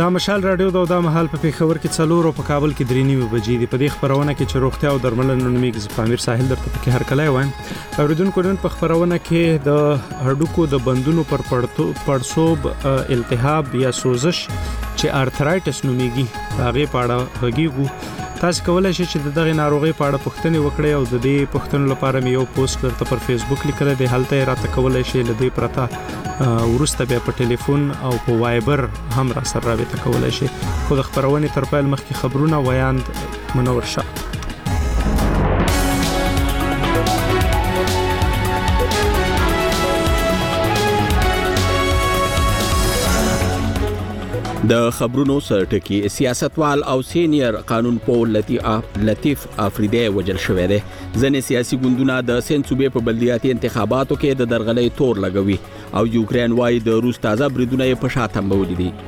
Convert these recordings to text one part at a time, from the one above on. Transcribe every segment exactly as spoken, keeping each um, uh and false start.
دا مشال رادیو د دا مهال په پیښور کې څلور او په کابل کې درې نیمه بجې دي. په دې خبرونه کې چې روغتیا او درملنه نومیږي پامیر ساحل درته پکې هر کله وایم. اوریدونکو نن په خبرونه کې د هډوکو د بندونو پر پړسوب التهاب یا سوزش چې ارترایټس نومیږي هغه پاړه هغیږي. تاسو کولای شئ چې دغه ناروغي په اړه پوښتنه وکړئ او د دې پوښتنو لپاره مې یو پوسټ درته پر فیسبوک لیکل دی. هلته راته کولای شئ لدې پرته ورسته بیا په ټلیفون او په وایبر هم را سره رابطه کولای شئ. خو د خبرونې تر پیل مخکې خبرونه ویاند منور شاه. د خبرونو سرټکی سیاستوال او سینیر قانون پول لطیف افریدی وجل شوی دی. ځنې سیاسي ګوندونه د سند صوبې په بلدیاتي انتخاباتو کې د درغلۍ تور لګوي او یوکرين وايي د روس تازه بریدونه یې په شا تمبولي دي.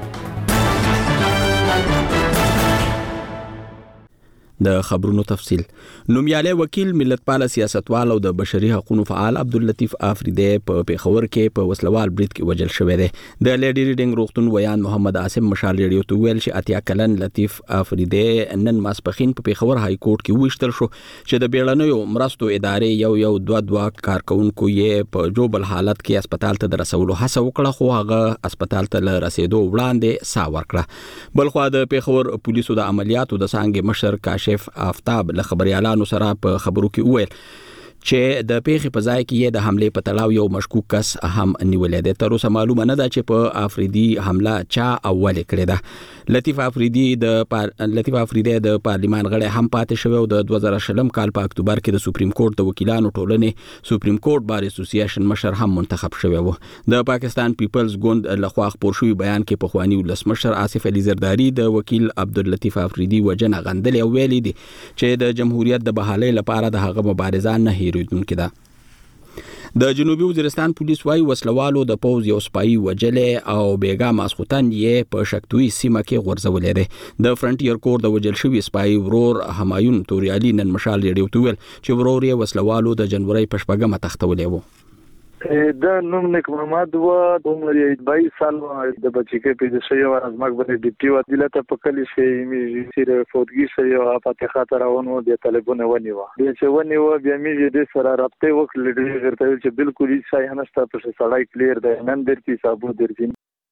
د خبرونو تفصیل. نومیاله وکیل ملتپال سیاستوال او د بشري حقوقو فعال عبداللطیف افریدی په پیښور کې په وسلوال برید کې وجل شوی دی. د لیډي ریډینګ روغتون ویان محمد عاصم مشال ریډیو ته ویل چې اتیا کلن لطیف افریدی نن ماسپخین په پیښور های کورټ کې وشتل شو چې د بیړنیو مرستو ادارې یو یو دوه دوه کارکونکو یې په جوبل حالت کې هسپتال ته درسولو هڅه وکړه خو هغه هسپتال ته رسیدو وړاندې سا ورکړه. بلخو د پیښور پولیسو د عملیاتو د څنګه مشر کاشف آفتاب له خبريالانو سره په خبرو کې وویل چې د پیښې په ځای کې د حمله په تړاو یو مشکوک کس هم نیولې ده. تر اوسه معلومه نه ده چې په افریدی حمله چا اول کړې ده. لطیف افریدی د پار... لطیف افریدی د پارلیمان غړی هم پاتې شوی او د دوه زره شلم کال په اکتوبر کې د سپریم کورټ د وکیلانو ټولنې سپریم کورټ بار اسوسییشن مشر هم منتخب شوی و. د پاکستان پیپلز ګوند لخوا خپور شوی بیان کې په خواني ولسمشر آصف علي زرداری د وکیل عبداللطیف افریدی وجنه غندل او ویلي دي چې د جمهوریت د بحالۍ لپاره د هغه مبارزه نه هیریدونکې ده. د جنوبي وزیرستان پولیس وايي وسلوالو د پوز یو سپایي وجلې او بیګا ماسختن یې په شکتوي سیمه کې غورځولې ده. د فرنټیر کور د وجل شوی سپایي ورور همایون توریالي نن مشال ریډیو ته ویل چې ورور یې وسلوالو د جنوري په شپږمه تختولې وو. دا نوم نیک محمد و عمر باییس سال د بچی کې پیدا شوی و از مګ باندې ډیپټي و دلته په کلی شي می سیر فوتګي شوی او په خاطر ونه د طالبونه ونی و د چې ونی و بیا می د سره رابطه وکړل ډیر غرته چې بالکل هیڅ شای نشته په سړای کلیر ده نن درتي صابو درځي.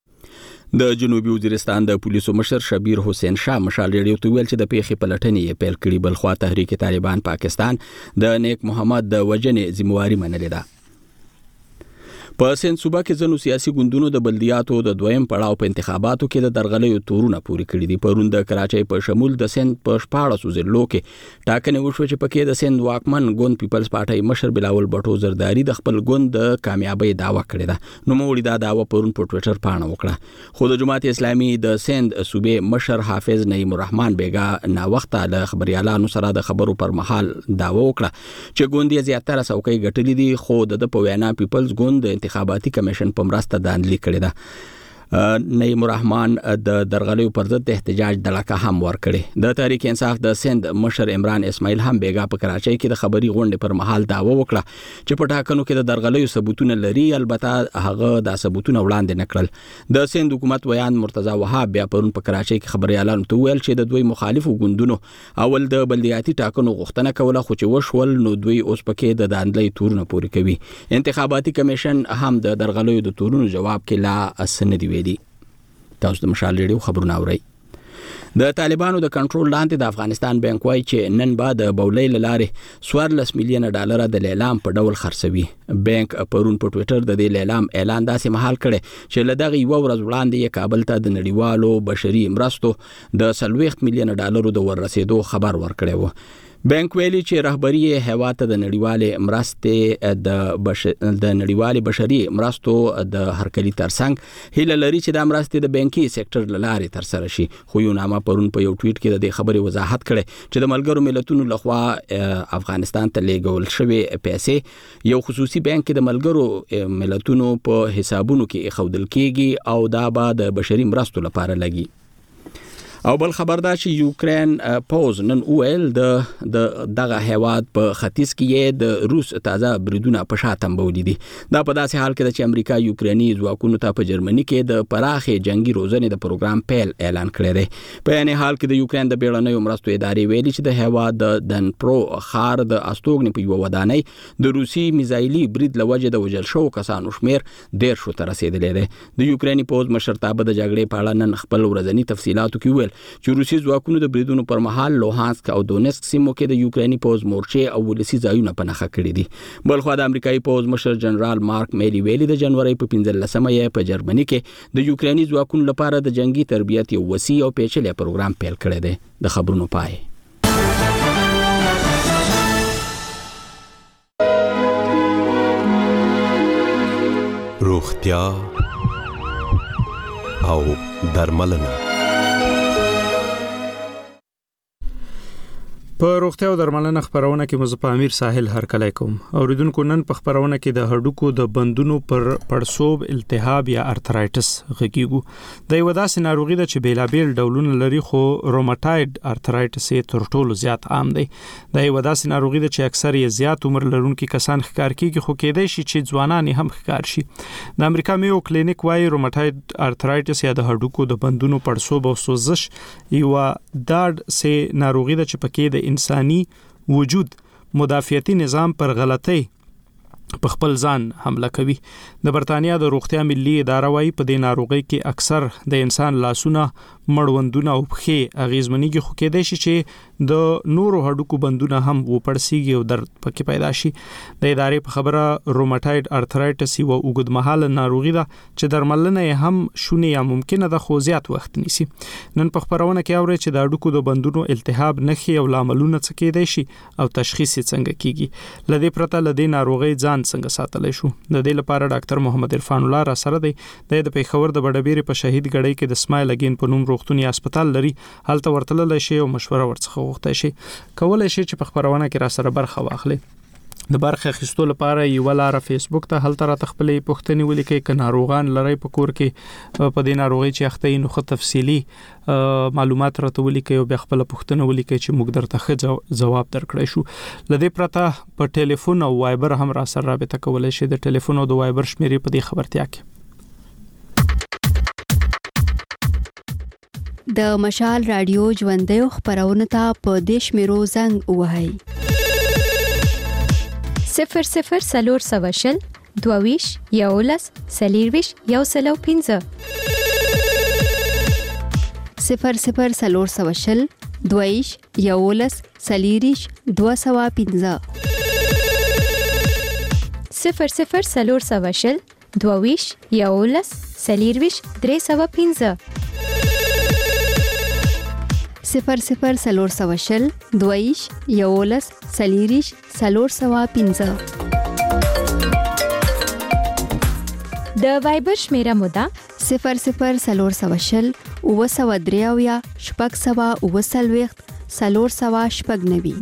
د جنوبي وزیرستان د پولیسو مشر شبیر حسین شاه مشال ریډیو ته ویل چې د پیښې پلټنې پیل کړي. بلخوا تحریک طالبان پاکستان د نیک محمد د وجنې ذمہواری منلې ده. په سند صوبه کې ځنو سیاسي ګوندونو د بلدیاتو د دویم پړاو په انتخاباتو کې د درغلیو تورونه پوری کړی دي. پرون د کراچۍ په شمول د سند په شپاړسو ضلعو کې ټاکنې وشو چې پکې د سند واکمن ګوند پیپلز پارټي مشر بلاول بټو زرداری د خپل ګوند د کامیابی داوا کړې ده. نو موړي دا داوا پرون په ټوئیټر باندې وکړه. خو د جماعت اسلامي د سند صوبې مشر حافظ نعیم الرحمن بیګا نا وخته له خبريالانو سره د خبرو پر مهال داوا وکړه چې ګوند یې زیاتره څوکۍ ګټلې دي خو د په وینا پیپلز ګوند انتخاباتي کمیشن په مرسته دانلي کړې ده. نعیم الرحمن د درغلیو پر ضد احتجاج دلکه هم ورکړي. د تحریک انصاف د سند مشر عمران اسماعیل هم بیګا په کراچۍ کې د خبري غونډې پر مهال داوا وکړه چې په ټاکنو کې د درغلیو ثبوتونه لري البته هغه د ثبوتونه وړاندې نکړل. د سند حکومت ویان مرتضی وهاب بیا پرون په کراچۍ کې خبريالانو ته ویل چې د دوی مخالفو ګوندونو اول د بلدیاتي ټاکنو غوښتنه کوله خو چې وشول نو دوی اوس پکې د دانلۍ تورونه پوری کوي. انتخاباتي کمیشن هم د درغلیو د تورونو جواب کې لا اسنه دی. تاسو د مشال ریډیو خبرونه اورئ. د طالبانو د کنټرول لاندې د افغانستان بانک وايي چې نن بعد د بولۍ لارې څوارلس میلیونه ډالر د لیلام په ډول خرڅوي. بانک پرون په ټوئیټر د دې لیلام اعلان داسې مهال کړي چې لدغه یو ورځ وړاندې یې کابل ته د نړیوالو بشري مرستو د څلوېښت میلیونه ډالرو د ورسېدو خبر ورکړی و. بانک ویلي چې رهبری هیواد ته د نړیوالې مرستې د بش... د نړیوالې بشري مرستو د هرکلي ترڅنګ هیله لري چې د مرستې د بانکي سېکټر لارې تر سره شي. خو یو نامه پرون په یو ټویټ کې د دې خبرې وضاحت کړي چې د ملګرو ملتونو لخوا افغانستان ته لیږل شوې پیسې یو خصوصي بانک کې د ملګرو ملتونو په حسابونو کې خودل کېږي او دا به د بشري مرستو لپاره لګي. او بل خبر دا چې یوکرين پوز نن ویل د دغه هیواد په ختیځ کې د روس تازه بریدونه په شاتم بولې دي. دا په داسې حال کې چې امریکا یوکرینی ځواکونو ته په جرمني کې د پراخې جنگي روزنې د پروګرام پیل اعلان کړی دی. په یعنی حال کې د یوکرين د بیړنیو مرستو ادارې ویلي چې د هیواد د دنپرو خار د استوګنې په یو ودانۍ د روسي میزایلي برید لوجه د وژل شو کسانو شمیر ډیر شو تر رسیدلی دی. د یوکرینی پوز مشرتابه د جګړې په اړه نن خپل ورځنی تفصیلاتو کې ویل چې روسي ځواکونو د بریدونو پر مهال لوهانسک او دونیسک سیمو کې د یوکرینی پوز مورچې او ولسي ځایونه په نښه کړي دي. بل خو د امریکایي پوز مشر جنرال مارک میلی ویلي د جنوري په پنځلسمه یې په جرمني کې د یوکرینی ځواکونو لپاره د جنگي تربیت یو وسیع او پیچلی پروګرام پیل کړی دی. د خبرونو پای. روغتیا او درملنه. په روغتیا او درملنه خبرونه کې مزه په امیر ساحل هرکلی کوم. اوریدونکو نن په خبرونه کې د هډوکو د بندونو پر پړسوب التهاب یا ارترایټس غږیږو. د یو داسې ناروغي ده چې بیلابیل ډولونه لري خو روماتایډ ارترایټس یې تر ټولو زیات عام دی. د یو داسې ناروغي ده چې اکثر یې زیات عمر لرونکي کسان ښکار کیږي خو کېدای شي چې ځوانان هم ښکار شي. د امریکا میو کلینیک وايي روماتایډ ارترایټس یا د هډوکو د بندونو پړسوب او سوزش یو داډ سه ناروغي ده چې پکې د انساني وجود مدافعتي نظام پر غلطۍ په خپل ځان حمله کوي. د برتانیا د روغتیا ملي اداره وايي په دې ناروغي کې اکثر د انسان لاسونه، مړوندونه او پښې اغیزمنېږي خو کېدای شي چې د نورو هډوکو بندونه هم وپړسیږي او درد پکې پیدا شي. د ادارې په خبره روماتایډ ارترایټس یو اوږدمهاله ناروغي ده چې درملنه یې هم شونې یا ممکنه ده خو زیات وخت نیسي. نن په خبرونه کې اوري چې د هډوکو د بندونو التهاب نښې او لاملونه څه کېدای شي او تشخیص یې څنګه کیږي. لدې پرته لدې ناروغي ځان څنګه ساتلای شو. د دې لپاره ډاکټر محمد عرفان الله را سره دی. د پیښور د بډبیر په شهید غړی کې د سمایل اگین په نوم روغتوني هسپتال لري. هلته ورتلل شي او مشوره ورڅخه غوښتای شي. کولای شي چې په خبرونه کې را سره برخه واخلي. د برخه اخیستو لپاره یو لاره فیسبوک ته هلته را تخپلې پوښتنې ولیکي ک ناروغان لري په کور کې په دې ناروغي چې اخته نو خو تفصیلی معلومات راته ولیکي او بیا خپل پوښتنه ولیکي چې موږ درته ښه جواب درکړی شو. لدې پرته په ټلیفون او وایبر هم را سره رابطه کولای شي. د ټلیفون او د وایبر شمیرې په دې خبرتیا کې د مشال رادیو ژوندۍ خبرونه ته په دیش میرو زنګ وهاي صفر صفر سلور سواشل دوویش یولس سلیرویش یو سلو پینزه صفر صفر سلور سواشل دوویش یولس سلیریش دو سوا پینزه صفر صفر سلور سواشل دوویش یولس سلیرویش درې سوا پینزه صفر صفر سلور سواشل دویش یولس سلیریش سلور سوا پینزه. د وایبر شمیره مودا صفر صفر سلور سواشل او سوا دریاویا شپږ سوا او سلويخت سلور سوا شپږ نوي.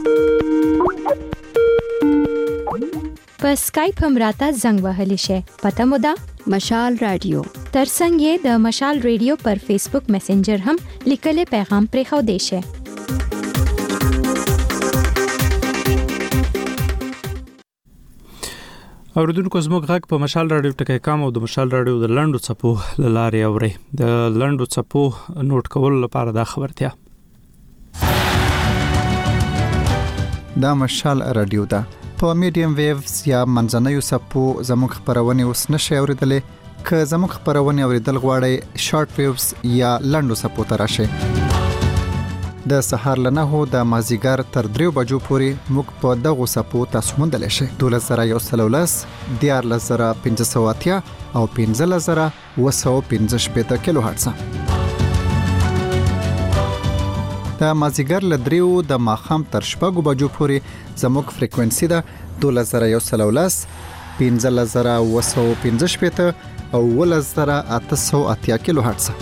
په سکایپ هم راته زنګ وهلی شي. پته مودا مشال رادیو. ترڅنګ یې د مشال رادیو پر فیسبوک میسنجر هم لیکل پیغام پرې خو دی شي. اوریدونکو زموږ غږ په مشال رادیو ټکی کام او د مشال رادیو د لندو چپو لارې اوري. د لندو چپو نوٹ کول لپاره دا خبرتیا. دا مشال رادیو دا په میډیم ویوز یا منځنیو سپو زموږ خبرونه اوس نشي اوریدلې. که زموږ خبرونه اوریدل غواړئ شارټ ویوز یا لندو سپو ته راشئ. د سهار له نهو د مازیګر تر دریو بجو پورې موږ په دغو سپو تاسو موندلی شئ. دولس زره یو سل ولس، دیارلس زره پنځه سوه اتیا او پنځلس زره اوه سوه پنځه شپېته کیلو هرټز. د مازیګر له دریو د ماښام تر شپږو بجو پورې زموږ فریکوینسي ده دولس زره یو سل ولس، پنځلس زره اوه سوه پنځه شپېته او اوولس زره اته سوه اتیا کیلو هرټز.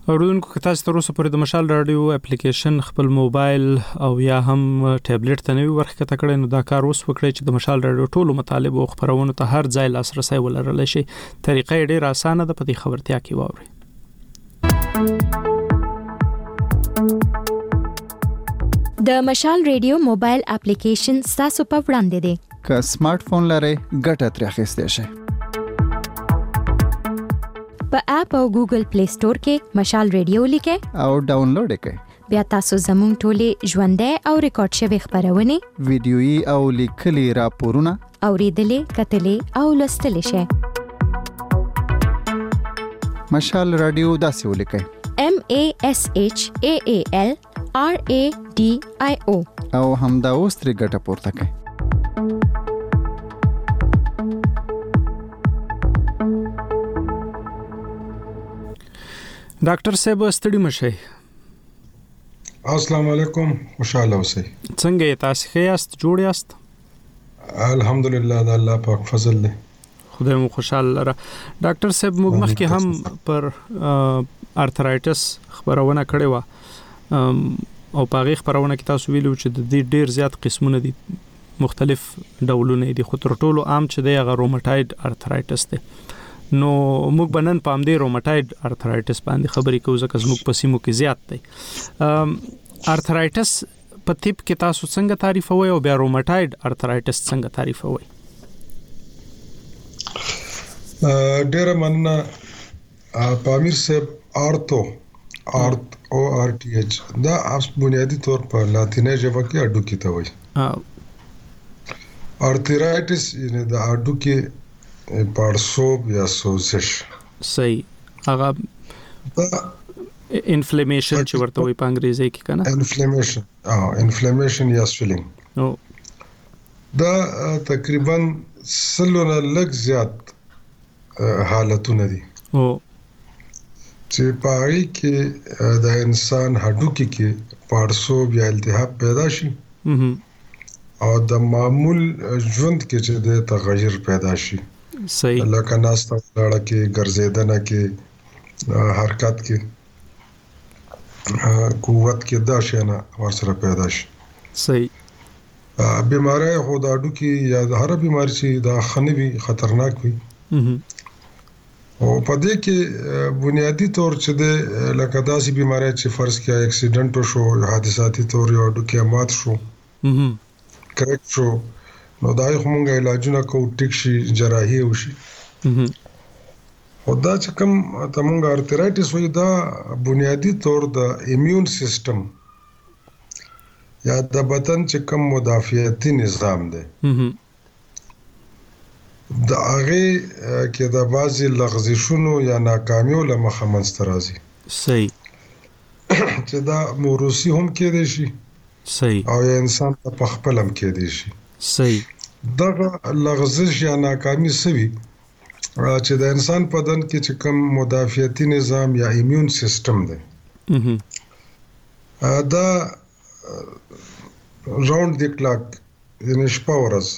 اوردونکو که تاسو تر اوسه پورې د مشال رادیو اپلیکیشن خپل موبایل او یا هم ټابلیټ ته نوی ورخه کړئ نو دا کار اوس وکړئ چې د مشال رادیو ټولو مطالب او خبرونه ته هر ځای لاسرسي ولرلی شي. طریقې ډېر اسانه ده، په دې خبرتیا کې واورئ. د مشال رادیو موبایل اپلیکیشن تاسو په وړاندې دی. که سمارټ فون لرئ ګټه ترې اخیستی شئ. په اپ او ګوګل پلی سٹور کې مشال رادیو لیکئ او ډاونلوډ کړئ. بیا تاسو زموږ ټولې ژوندۍ او ریکارډ شوی خبرونه، ویډیويي او لیکلي راپورونه اوریدلې، کتلې او لوستلې شئ. مشال رادیو داسې ولیکئ: M A S H A A L R A D I O او همدا اوس ترې ګټه پورته کړئ. ډاکټر صاحب ستړي مشه. السلام علیکم، خوشاله اوسئ. څنګه یې تاسو ښه یاست؟ جوړ یاست؟ الحمدلله، د الله پاک فضل دی. خدای مو خوشاله لره. ډاکټر صاحب موږ مخکې هم پر ارترایټس خبرونه کړې و او په هغه خبرونه کې تاسو ویلو چې د دې ډیر زیات قسمونه دي، مختلف ډولونه دي، خو تر ټولو عام چې دی هغه روماتوید ارترایټس دی. نو موږ بنن پام دی روماتوید ارترایټس باندې خبرې کوو ځکه زموږ په سیمو کې زیات دی. ارترایټس په طب کې تاسو څنګه تعریفوي او بیا روماتوید ارترایټس څنګه تعریفوي؟ ډېر مننه پامیر صاحب. آرتو آرت او آر ټي ایچ دا اوس بنیادی طور په لاتینی ژبه کې اډو کې ته وایي. ارترایټس یعنی د اډو کې پارسوب یا سوزش. صحیح. هغه انفلیمیشن چې ورته وایي په انګریزي کې کنه، انفلیمیشن اه انفلیمیشن یا سویلینګ. نو دا تقریبا سلونه لږ زیات حالتونه دي او چې پای کې د انسان هډوکی کې پارسوب یا التهاب پیدا شي او د معمول ژوند کې چې د تغیر پیدا شي. صحیح. لکه ناسته ولاړه کې، ګرځېدنه کې، حرکت کې، قوت کې دا شیانه ورسره پیدا شي. صحیح. بیماری خو د هډوکی یا د هر بیماری چې دا خنوي خطرناک وي او په دې کې بنیادی طور چې د لکه داسې بیماری چې فرض کړئ اکسیډنټ شو، حادثاتي طور یو هډوکی مات شو، کریک شو، نو دا یو موږ علاجونه کوو، ټیک شي، جراحي وشي. او دا چې کوم ته موږ ارترایټس وایي دا بنیادی طور د ایمیون سیستم یا د بدن چې کوم مدافعتي نظام دی د هغه کې د بازي لغزشونو یا ناکامیو لمخه منځته راځي. صحیح. چې دا موروثي هم کېدای شي. صحیح. او انسان په خپل هم کېدای شي. صحیح. دا لغزش یا ناکامي سوي چې د انسان په بدن کې چې کوم مدافعتي نظام یا ایمیون سیستم دی دا راوند دی کلاک یعنی شپه ورځ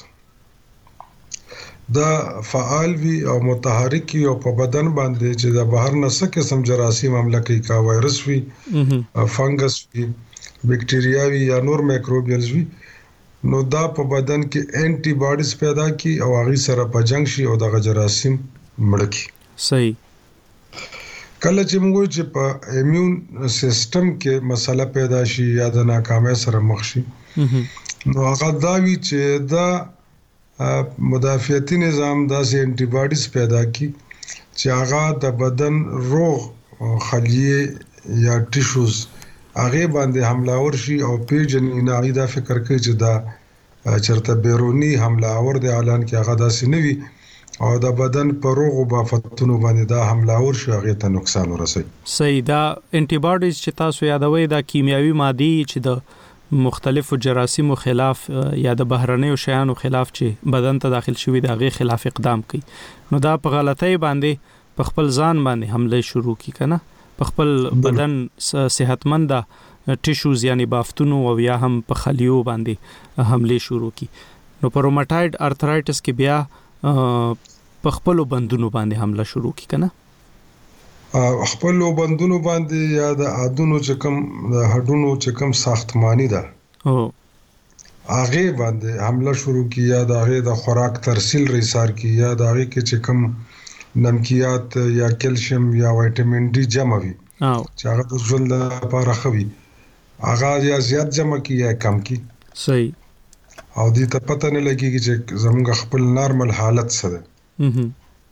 دا فعال وي او متحرک وي او په بدن باندې چې د بهر نه څه قسم جراثیم حمله کوي، کا وایرس وي، فنګس وي، بیکټیریا وي یا نور مایکروبیلز وي، نو دا په بدن کې انټي باډیز پیدا کی او هغه سره په جنگ شي او دغه جراثیم مړ کی. صحیح. کله چې موږ چې په ایمیون سیستم کې مسله پیدا شي یا د ناکامۍ سره مخ شي نو هغه دا وی چې دا مدافعتي نظام داسې انټي باډیز پیدا کی چې هغه د بدن روغ خلیه یا ټیشوز هغه باندې حمله ور شي او پیجن نه دا فکر کوي چې دا چرته بیرونی حمله ور دی، اعلان کې هغه داسې نه وي او د بدن پر روغ او بافتونو باندې دا حمله ور شي هغه ته نقصان ورسوي. صحیح. دا انټي باډیز چې تاسو یادوي دا کیمیاوي مادي چې د مختلفو جراثیمو خلاف یا د بهرنیو شیانو خلاف چې بدن ته داخل شوی د هغه خلاف اقدام کوي، نو دا په غلطۍ باندې په خپل ځان باندې حمله شروع کی کنه، په خپل بدن صحتمند ټیشوز یعنی بافتونو او یا هم په خلیو باندې حمله شروع کی. نو په روماتوید ارترایټس کې بیا په خپل بندونو باندې حمله شروع کی کنه. خپل بندونو باندې یا د عادونو چې کوم د هډونو چې کوم ساختماني ده او هغه باندې حمله شروع کی یا د هغه د خوراک ترسیل ریسار کی یا د هغه کې چې کوم نمکیات یا کیلشیم یا وټامین ډي جمع وي او چې هغه د ژوند لپاره خوي هغه یا زیات جمع کی یا کم کی صحیح او دې ته پته نه لګیږي چې زموږ خپل نارمل حالت څه ده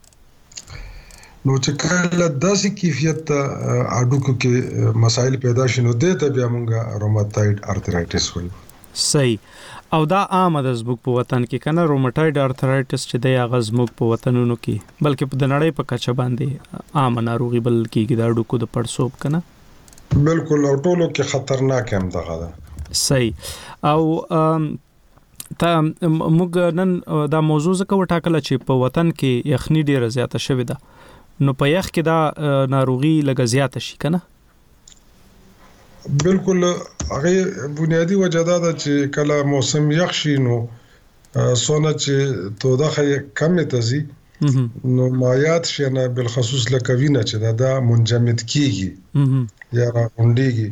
نو چې کله داسې کیفیت اډوکو کې مسائل پیدا شنو دې ته بیا موږ روماتایډ ارترایټس وایو صحیح او دا عام د زموږ په وطن کې کنه روماتایډ ارترایټس چې د هغه زموږ په وطنونو کې بلکې په نړۍ په کچه باندې عام ناروغي بل کېږي د اډوکو د پړسوب کنه بالکل او ټولو کې خطرناک هم دغه ده صحیح او تا موږ نن دا موضوع زکه وټاکله چې په وطن کې یخني ډیره زیاته شوې ده نو په یخ کې دا ناروغي لږه زیاته شي کنه بالکل هغه بنیادی وجه دا ده چې کله موسم یخ شي نو سونه چې توده کم تزي نو مایات شنه بالخصوص لکوینه چې دا, دا منجمد کیږي یا راغونډيږي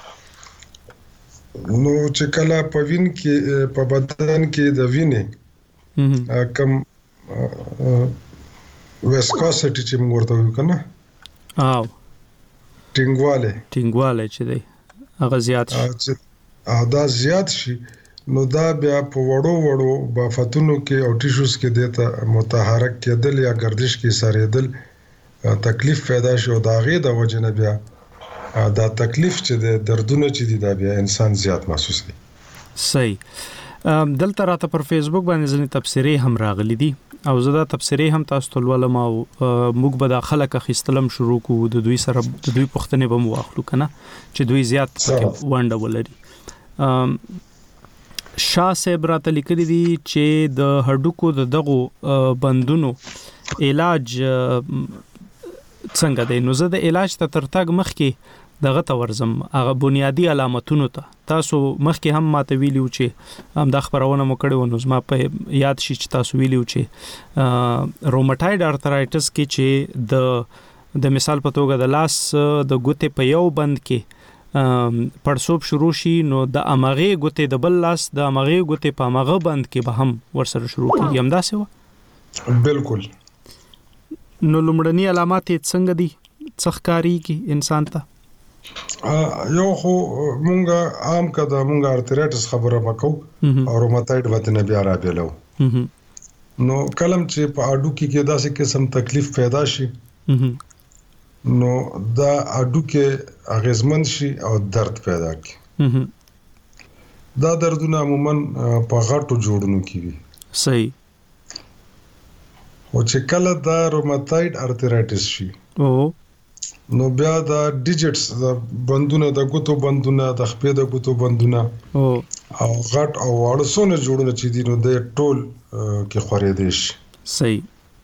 نو چې کله په وین کې په بدن کې د وینې کم ویسکوسټی چې موږ ورته وایو کنه او ټینګواله ټینګواله چې دی هغه زیات شي او دا زیات شي نو دا بیا په وړو وړو بافتونو کې او ټیشوز کې دته متحرک کېدل یا گردش کې ساریدل تکلیف پیدا شي او دا غي د وجنه بیا دا تکلیف چې د دردونه چې دي دا بیا انسان زیات محسوس کوي صحیح دلته راته پر فیسبوک باندې ځنې تبصرې هم راغلي دي او زه دا تبصرې هم تاسو ته ولولم او موږ به د خلک اخیستلم شروع کوو د دوی سره د دوی پوښتنې به مو واخلو کنه چې دوی زیات ونډه ولري شاه صاحب راته لیکلي دي چې د هډوکو د دغو بندونو علاج څنګه دی نو زه د علاج ته ترتاګ مخکې دغه تورزم هغه بنیادی علامتونو ته تاسو مخکې هم ماته ویلیو چې هم د خبرونه مو کړو نو زما په یاد شي چې تاسو ویلیو چې روماتایډ ارترایټس کې چې د د مثال په توګه د لاس د ګوتې په یو بند کې پړسوب شروع شي نو د امغه ګوتې د بل لاس د امغه ګوتې په امغه بند کې به هم ورسره شروع کیږي هم داسې و بالکل نو لومړني علامات څنګه دي څخکاری کې انسان ته یو خو مونږه عام کده مونږه ارترایټس خبره وکاو او روماتایډ وته بیا را بیلو نو کلم چې په اډو کې داسې قسم تکلیف پیدا شي نو دا اډو کې اغیزمن شي او درد پیدا کی دا دردونه عموما په غټو جوړونو کې وي صحیح او چې کله دا روماتایډ ارترایټس شي او نو بیا دا ډیجټس د بندونه د ګوتو بندونه د خپې د ګوتو بندونه او او غټ او واړسونه جوړونه چې دي نو د ټول کې خورېدې شي صحیح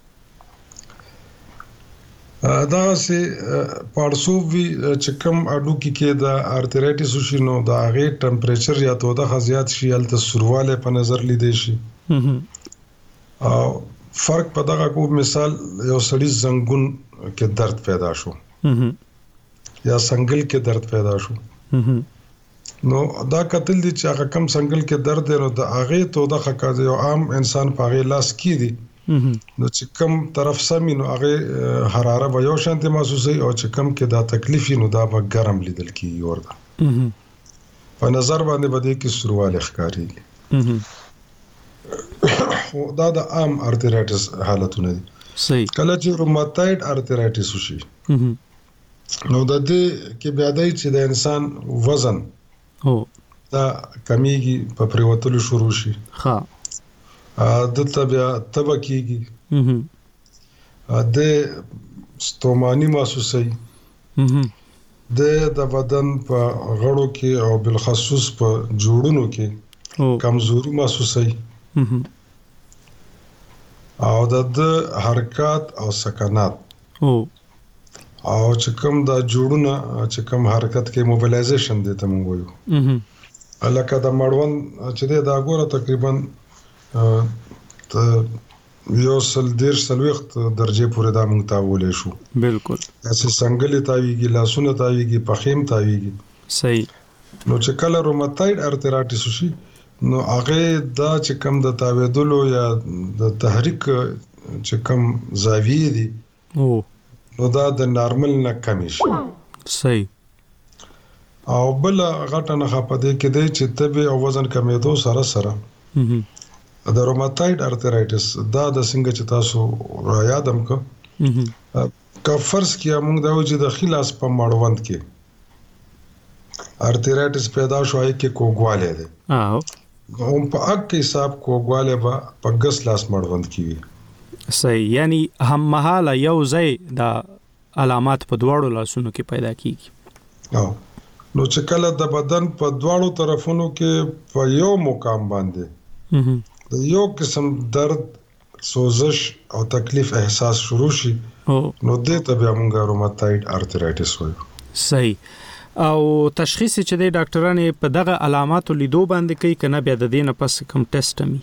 دا سه پړسوب وی چې کوم اډو کې د ارترایټس شي نو دا غي ټمپریچر یا توده خزيات شي الته سرواله په نظر لیدې شي او فرق په دغه کو مثال یو سړی زنګون کې درد پیدا شو یا سنگل کې درد پیدا شو نو دا قتل دي چې هغه کم سنگل کې درد دی نو د هغه تو د خکا یو عام انسان په هغه لاس کې دي نو چې کم طرف سمي نو هغه حراره به یو شانتي محسوسي او چې کم کې دا تکلیف نو دا به ګرم لیدل کیږي ورته په نظر باندې بده کې سرواله ښکاریږي خو دا د عام ارترایټس حالتونه دي صحیح کله چې روماتایډ ارترایټس وشي نو د دې کې بیا دای چې د انسان وزن هو دا کمیږي په پریوتلو شروع شي ها د تبع تبع کیږي د ستومانی محسوسي د د بدن په غړو کې او بالخصوص په جوړونو کې کمزوري محسوسي او د حرکت او سکنات او او چې کوم دا جوړونه چې کوم حرکت کې موبیلایزیشن دي ته موږ وایو الکه دا مړون چې دا ګوره تقریبا ته یو سل دیر سلوخت درجه پورې دا مونږ تاولې شو. بالکل اسې څنګه تاویږي، لاسونه تاویږي، پخیم تاویږي. صحیح. نو چې کله روماتایډ ارترایټس شي نو هغه دا چې کم د تاویدلو یا د تحریک چې کم زاویه دي او نو دا د نارمل نه کم شي. صحیح. او بل غټه نه خپده کې دی چې تبه او وزن کمیدو سره سره د روماتایډ ارترایټس دا د څنګه چې تاسو را یادم کو کا فرض کیا موږ دا چې د خلاص په مړوند کې ارترایټس پیدا شوی کې کوګواله ده او هم په اګ کې حساب کوګواله با په ګس لاس مړوند کیږي. صحیح. یعنی هم مهاله یو ځای د علامات په دواړو لاسونو کې پیدا کیږي. او نو چې کله د بدن په دواړو طرفونو کې په یو مقام باندې د یو قسم درد، سوزش او تکلیف احساس شروع شي نو دې ته بیا موږ روماتایډ ارترایټس وایو. صحیح. او تشخیص چې د ډاکټرانو په دغه علاماتو لیدو باندې کوي کنه بیا د دې نه پس کوم ټیسټ می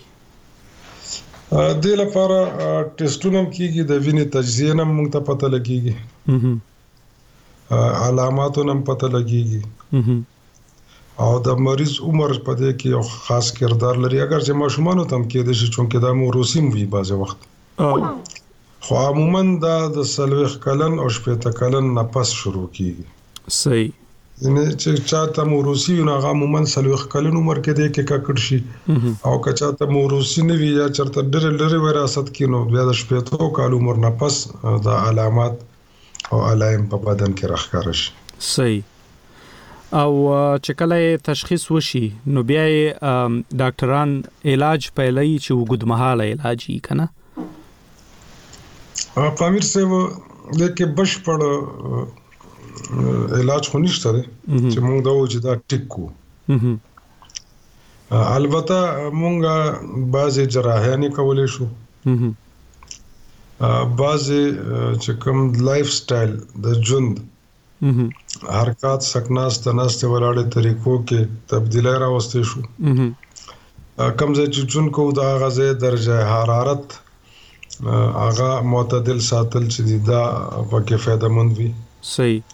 د لپاره ټیسټونه کیږي، د وینې تجزیه نه موږ ته پته لګیږي، علاماتو نه پته لګیږي او د مریض عمر په دې کې یو خاص کردار لري. اگر چې ماشومان تم کې د شي چونکه دا موروسیم وي بعض وخت خو عموما دا د سلوخ کلن او شپږ کلن نه پس شروع کیږي. صحیح. نه چې چاته موروسی نه هغه عموما سلوخ کلن عمر کې دی کې ککړ شي او که چاته موروسی نه وي یا چرته ډېر ډېر وراثت کې نو بیا د شپږو کال عمر نه پس د علامات او علائم په بدن کې راښکاره شي. صحیح. او چې کله تشخیص وشي نو بیا ډاکټران علاج پیلای چې وګدمحاله علاج یې کنه. پامیر صاحب لیکه بشپړ علاج خو نشته چې موږ دا و چې دا ټیک کو. البته موږ بعضی جراحیانه کولې شو، بعضی چې کوم لایف سټایل د ژوند حرکات سکناس تناسته ولاړې طریقو کې تبدیلی راوستې شو. کم ځای چې جون کو دا غزه درجه حرارت هغه معتدل ساتل چې دا پکې فائدہ مند وي. صحیح.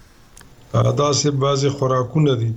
دا سه بعضی خوراکونه دي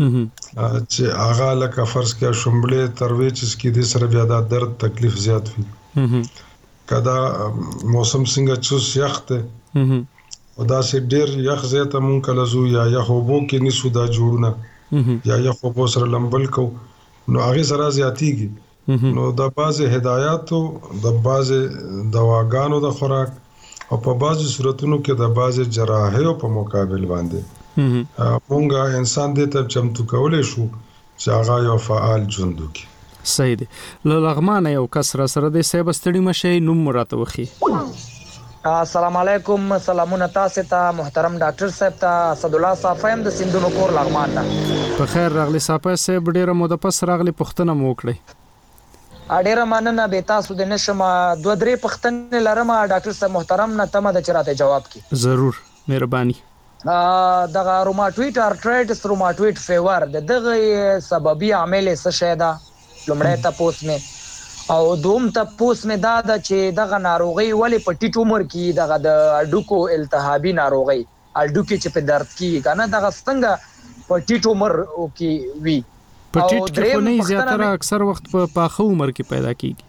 چې هغه لکه فرض کړه شومبلې ترویج کې د سره بیا د درد تکلیف زیات وي. کدا موسم څنګه چوس یخته او دا سه ډیر یخ زیاته مونږ کله زو یا یخوبو کې نسو دا جوړونه یا یخوبو سره لمبل کو نو هغه سره زیاتیږي. نو د بعضی هدایاتو د بعضی دواګانو د خوراک او په بعضی صورتونو کې د بعضی جراحیو په مقابل باندې مونږه انسان دې ته چمتو کولای شو چې هغه یو فعال ژوند وکړي. صحیح دی. لغمانه یو کسر سره د سیب ستړي مشه نوم مراته وخی. السلام علیکم، سلامونه تاسو ته محترم ډاکټر صاحب ته اسد الله صافیم د سندونو کور لغمان ته. په خیر راغلی صافه صاحب، ډیره مو د پس راغلی پښتنه مو کړی. اډیره مننه به تاسو د نشم دوه درې پښتنې لرم ډاکټر صاحب محترم، نه تمه د چرته جواب کی. ضرور مهرباني. دغه روماتویډ ارترایټس روماتویډ فیور د دغه سببي عامل څه شي دا لمړی تاسو مې او دوم تاسو مې دا د چې دغه ناروغي ولی په ټیټ عمر کې دغه د اډوکو التهابي ناروغي اډوکي چې په درد کې کنه دغه څنګه په ټیټ عمر کې وی په ټیټ کې خو نه زیاتره اکثر وخت په پاخه عمر کې پیدا کیږي.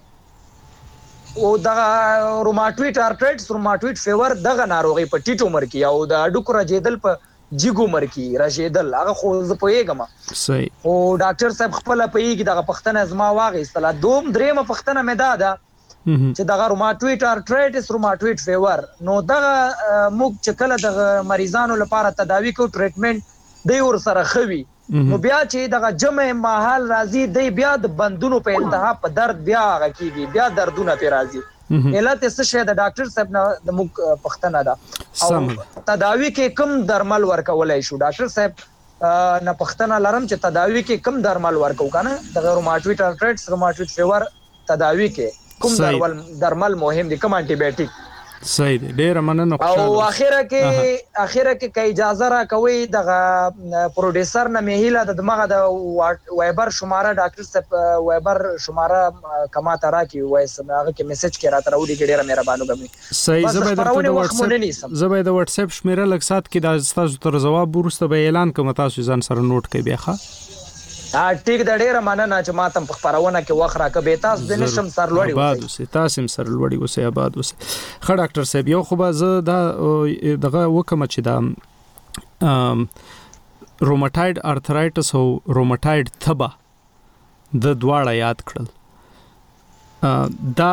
او دغه روماتویډ ارترایټس روماتویډ فیور دغه ناروغي په ټیټ عمر کې او د اډوکو راجیدل په جګ عمر کې راجیدل هغه خو زه پوهیږم. صحیح. او ډاکټر صاحب خپل پوهیږي دغه پښتنه زما واغېستله. دوم درېمه پښتنه مې دا ده چې دغه روماتویډ ارترایټس روماتویډ فیور نو دغه موږ چې کله دغه مریضانو لپاره تداوی کوو ټریټمنټ دی ور سره خوي نو بیا چې دغه جمع محل راځي دی بیا د بندونو په انتها په درد بیا غکیږي بیا دردونه په راځي. علت څه شي د ډاکټر صاحب نه د موږ پښتنه ده او تداوی کې کم درمل ورکولای شو ډاکټر صاحب نه پښتنه لرم چې تداوی کې کم درمل ورکو کنه د روماتویډ ارترایټس روماتویډ فیور تداوی کې کوم درمل درمل مهم دي کوم انټي بایوټیک. صحیح دی ډیر مننه او اخیره کې اخیره کې که اجازه را کوي دغه پروډوسر نه مهیله د دماغه د وایبر شماره ډاکټر صاحب وایبر شماره کما ترا کې وایس هغه کې میسج کې راته راوړي ډیره مهرباني وګمي صحیح زبر د واتس اپ زبر د واتس اپ شمیره لږ سات کې د تاسو تر جواب ورسته به اعلان کوم تاسو ځان سره نوٹ کوي بیا ښه ا ټیک د ډیره مننه چې ما تم په خبرونه کې وخت راکبه تاسو د نشم سر لوړی آباد اوسه تاسو سر لوړی اوسه آباد اوسه خ ډاکټر صاحب یو خو به زه دا دغه وکم چې دا روماتایډ ارثرایټس او روماتایډ تبا د دواړه یاد کړل دا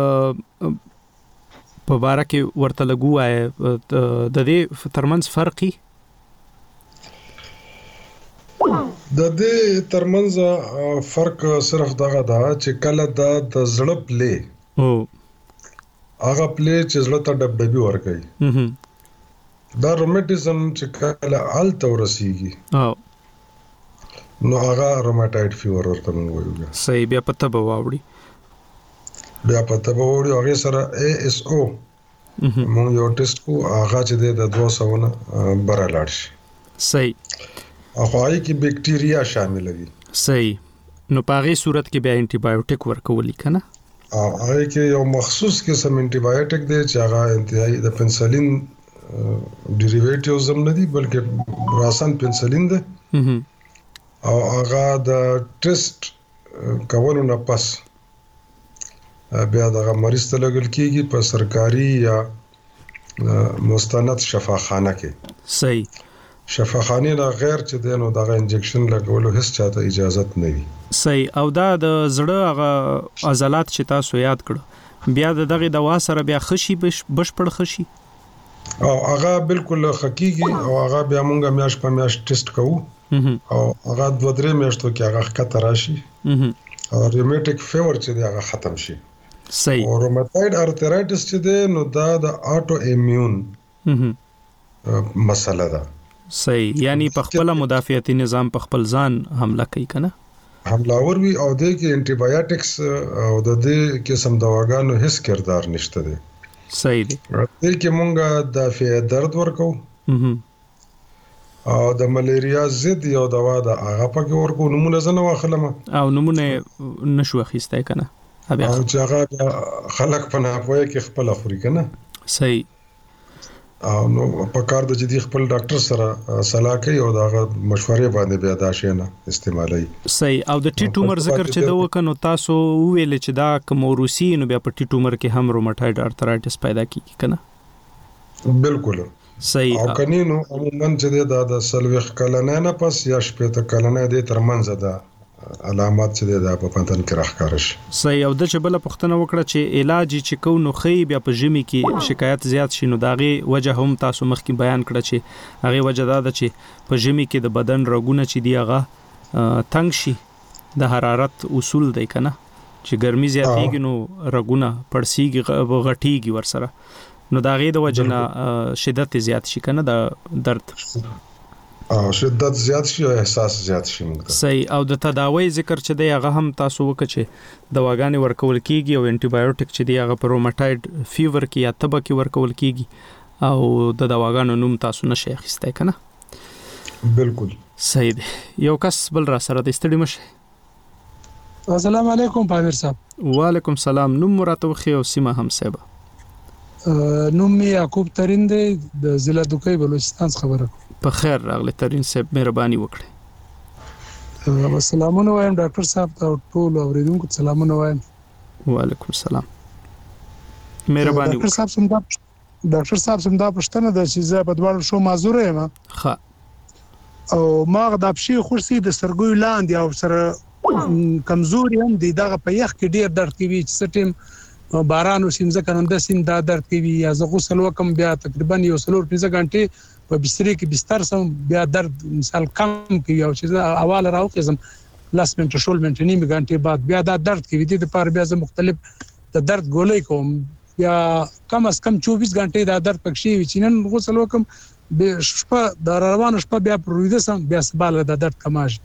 په باره کې ورته لګوای د دې ترمنځ فرقي د دې ترمنځ فرق صرف دغه دا چې کله دا د زړه پلې او هغه پلې چې زړه ته ډب ډبي ورکوي دا روماتیزم چې کله ال تورسيږي او نو هغه روماتایډ فیور ورته موږ وایو صحیح بیا پته به واوړي بیا پته به واوړي هغه سره اي اس او موږ یو ټیسټ کو هغه چې د دوه سو نه بره لاړ شي صحیح اخوای کې بیکټیریا شامل وي صحیح نو په هغه صورت کې بیا انټي بایوټیک ورکول کنه او هغه کې یو مخصوص قسم انټي بایوټیک دی چې هغه انتهایی د پنسلین ډیریویټیوز هم نه دي بلکې راسن پنسلین دی او هغه د ټیسټ کولو نه پس بیا د مریض ته لګل کیږي په سرکاري یا مستند شفاخانه کې صحیح شفاخانه نه غیر چې دینو دغه انجکشن لګولو هیڅ چاته اجازه نه وي صحیح او دا د زړه هغه عضلات چې تاسو یاد کړو بیا د دغه دوا سره بیا خشي بشپړ خشي او هغه بالکل حقيقي او هغه بیا مونږه میاش په میاش ټیسټ کوو او هغه دوه درې میاشتو کې هغه ښکته راشي او روماتیک فیور چې دی هغه ختم شي صحیح او روماتایډ ارثرایټس چې دی نو دا د اټو ایمیون مسله ده صحیح یعنی په خپل مدافعتي نظام په خپل ځان حمله کوي کنه حملاور وی او د کې انټي بایوټکس او د دې قسم دواګانو هیڅ کردار نشته دی صحیح دی د کې مونږه دافع درد ورکو او د ملیریا ضد یو دوا د هغه پکې ورکو نمونه زنه واخلم او نمونه نشو اخیسته کنه او چې هغه خلک په نه پوهه کې خپل خوري کنه صحیح او نو په کار د جدي خپل ډاکټر سره صلاح کوي او داغه مشورې باندې بیا دا شي نه استعمالي صحیح او د ټي ټومر ذکر چې دا وکنو تاسو ویل چې دا کوموروسی نو بیا په ټي ټومر کې هم روماتایډ ارثرایټس پیدا کیږي کنه بالکل صحیح او کنينو عموما چې دا د سلوخ کلنه نه پس یا شپته کلنه د ترمنځ ده علامات چې د په پنتن کې راخاره شي صحیح او د چبله پښتنه وکړه چې علاج چې کو نو خي بیا په جمی کې شکایت زیات شي نو داغه وجه هم تاسو مخکې بیان کړه چې هغه وجه دا ده چې په جمی کې د بدن رګونه چې دی هغه تنگ شي د حرارت اصول دی کنه چې ګرمي زیاتېږي نو رګونه پړسیږي غټیږي ورسره نو داغه د وجه نه شدت زیات شي کنه د درد او شدت زیات شي او احساس زیات شي موږ صحیح او د تداوی ذکر چې دی هغه هم تاسو وکړي چې دواګانې ورکول کیږي او انټي بایوټیک چې دی هغه پر روماتایډ فیور کې یا تبه کې ورکول کیږي او د دواګانو نوم تاسو نشئ اخیسته کنه بالکل صحیح دی یو کس بل را سره د استړي مشه السلام علیکم پامیر صاحب وعلیکم السلام نوم مراتب خو سیمه هم صاحب نوم می یعقوب ترین دی د ضلع دوکۍ بلوچستان خبره په خیر راغلی ترین صاحب مهرباني وکړئ السلام علیکم ډاکټر صاحب ته ټول اوریدونکو سلامونه وایم وعلیکم السلام مهرباني ډاکټر صاحب سم دا ډاکټر صاحب سم دا پښتنه د چې زه په دواړو شو معذور یم ښه او ما د اپشي خورسي د سرګوي لاندې او سره کمزوري هم دي دغه په یخ کې ډیر درد کوي چې سټیم باران او سیمزه کنه د سین دا درد کوي یا زه غسل وکم بیا تقریبا یو سلور پنځه غنټې په بستر کې بستر سم بیا درد مثال کم کوي او چې اول راوخم لاس منټ شول منټ نیمه غنټې بعد بیا دا درد کوي د لپاره بیا زه مختلف د درد ګولې کوم بیا کم از کم چوبیس غنټې دا درد پکشي وي چې نن غسل وکم به شپه د روانو شپه بیا پرویده سم بیا سباله د درد کماش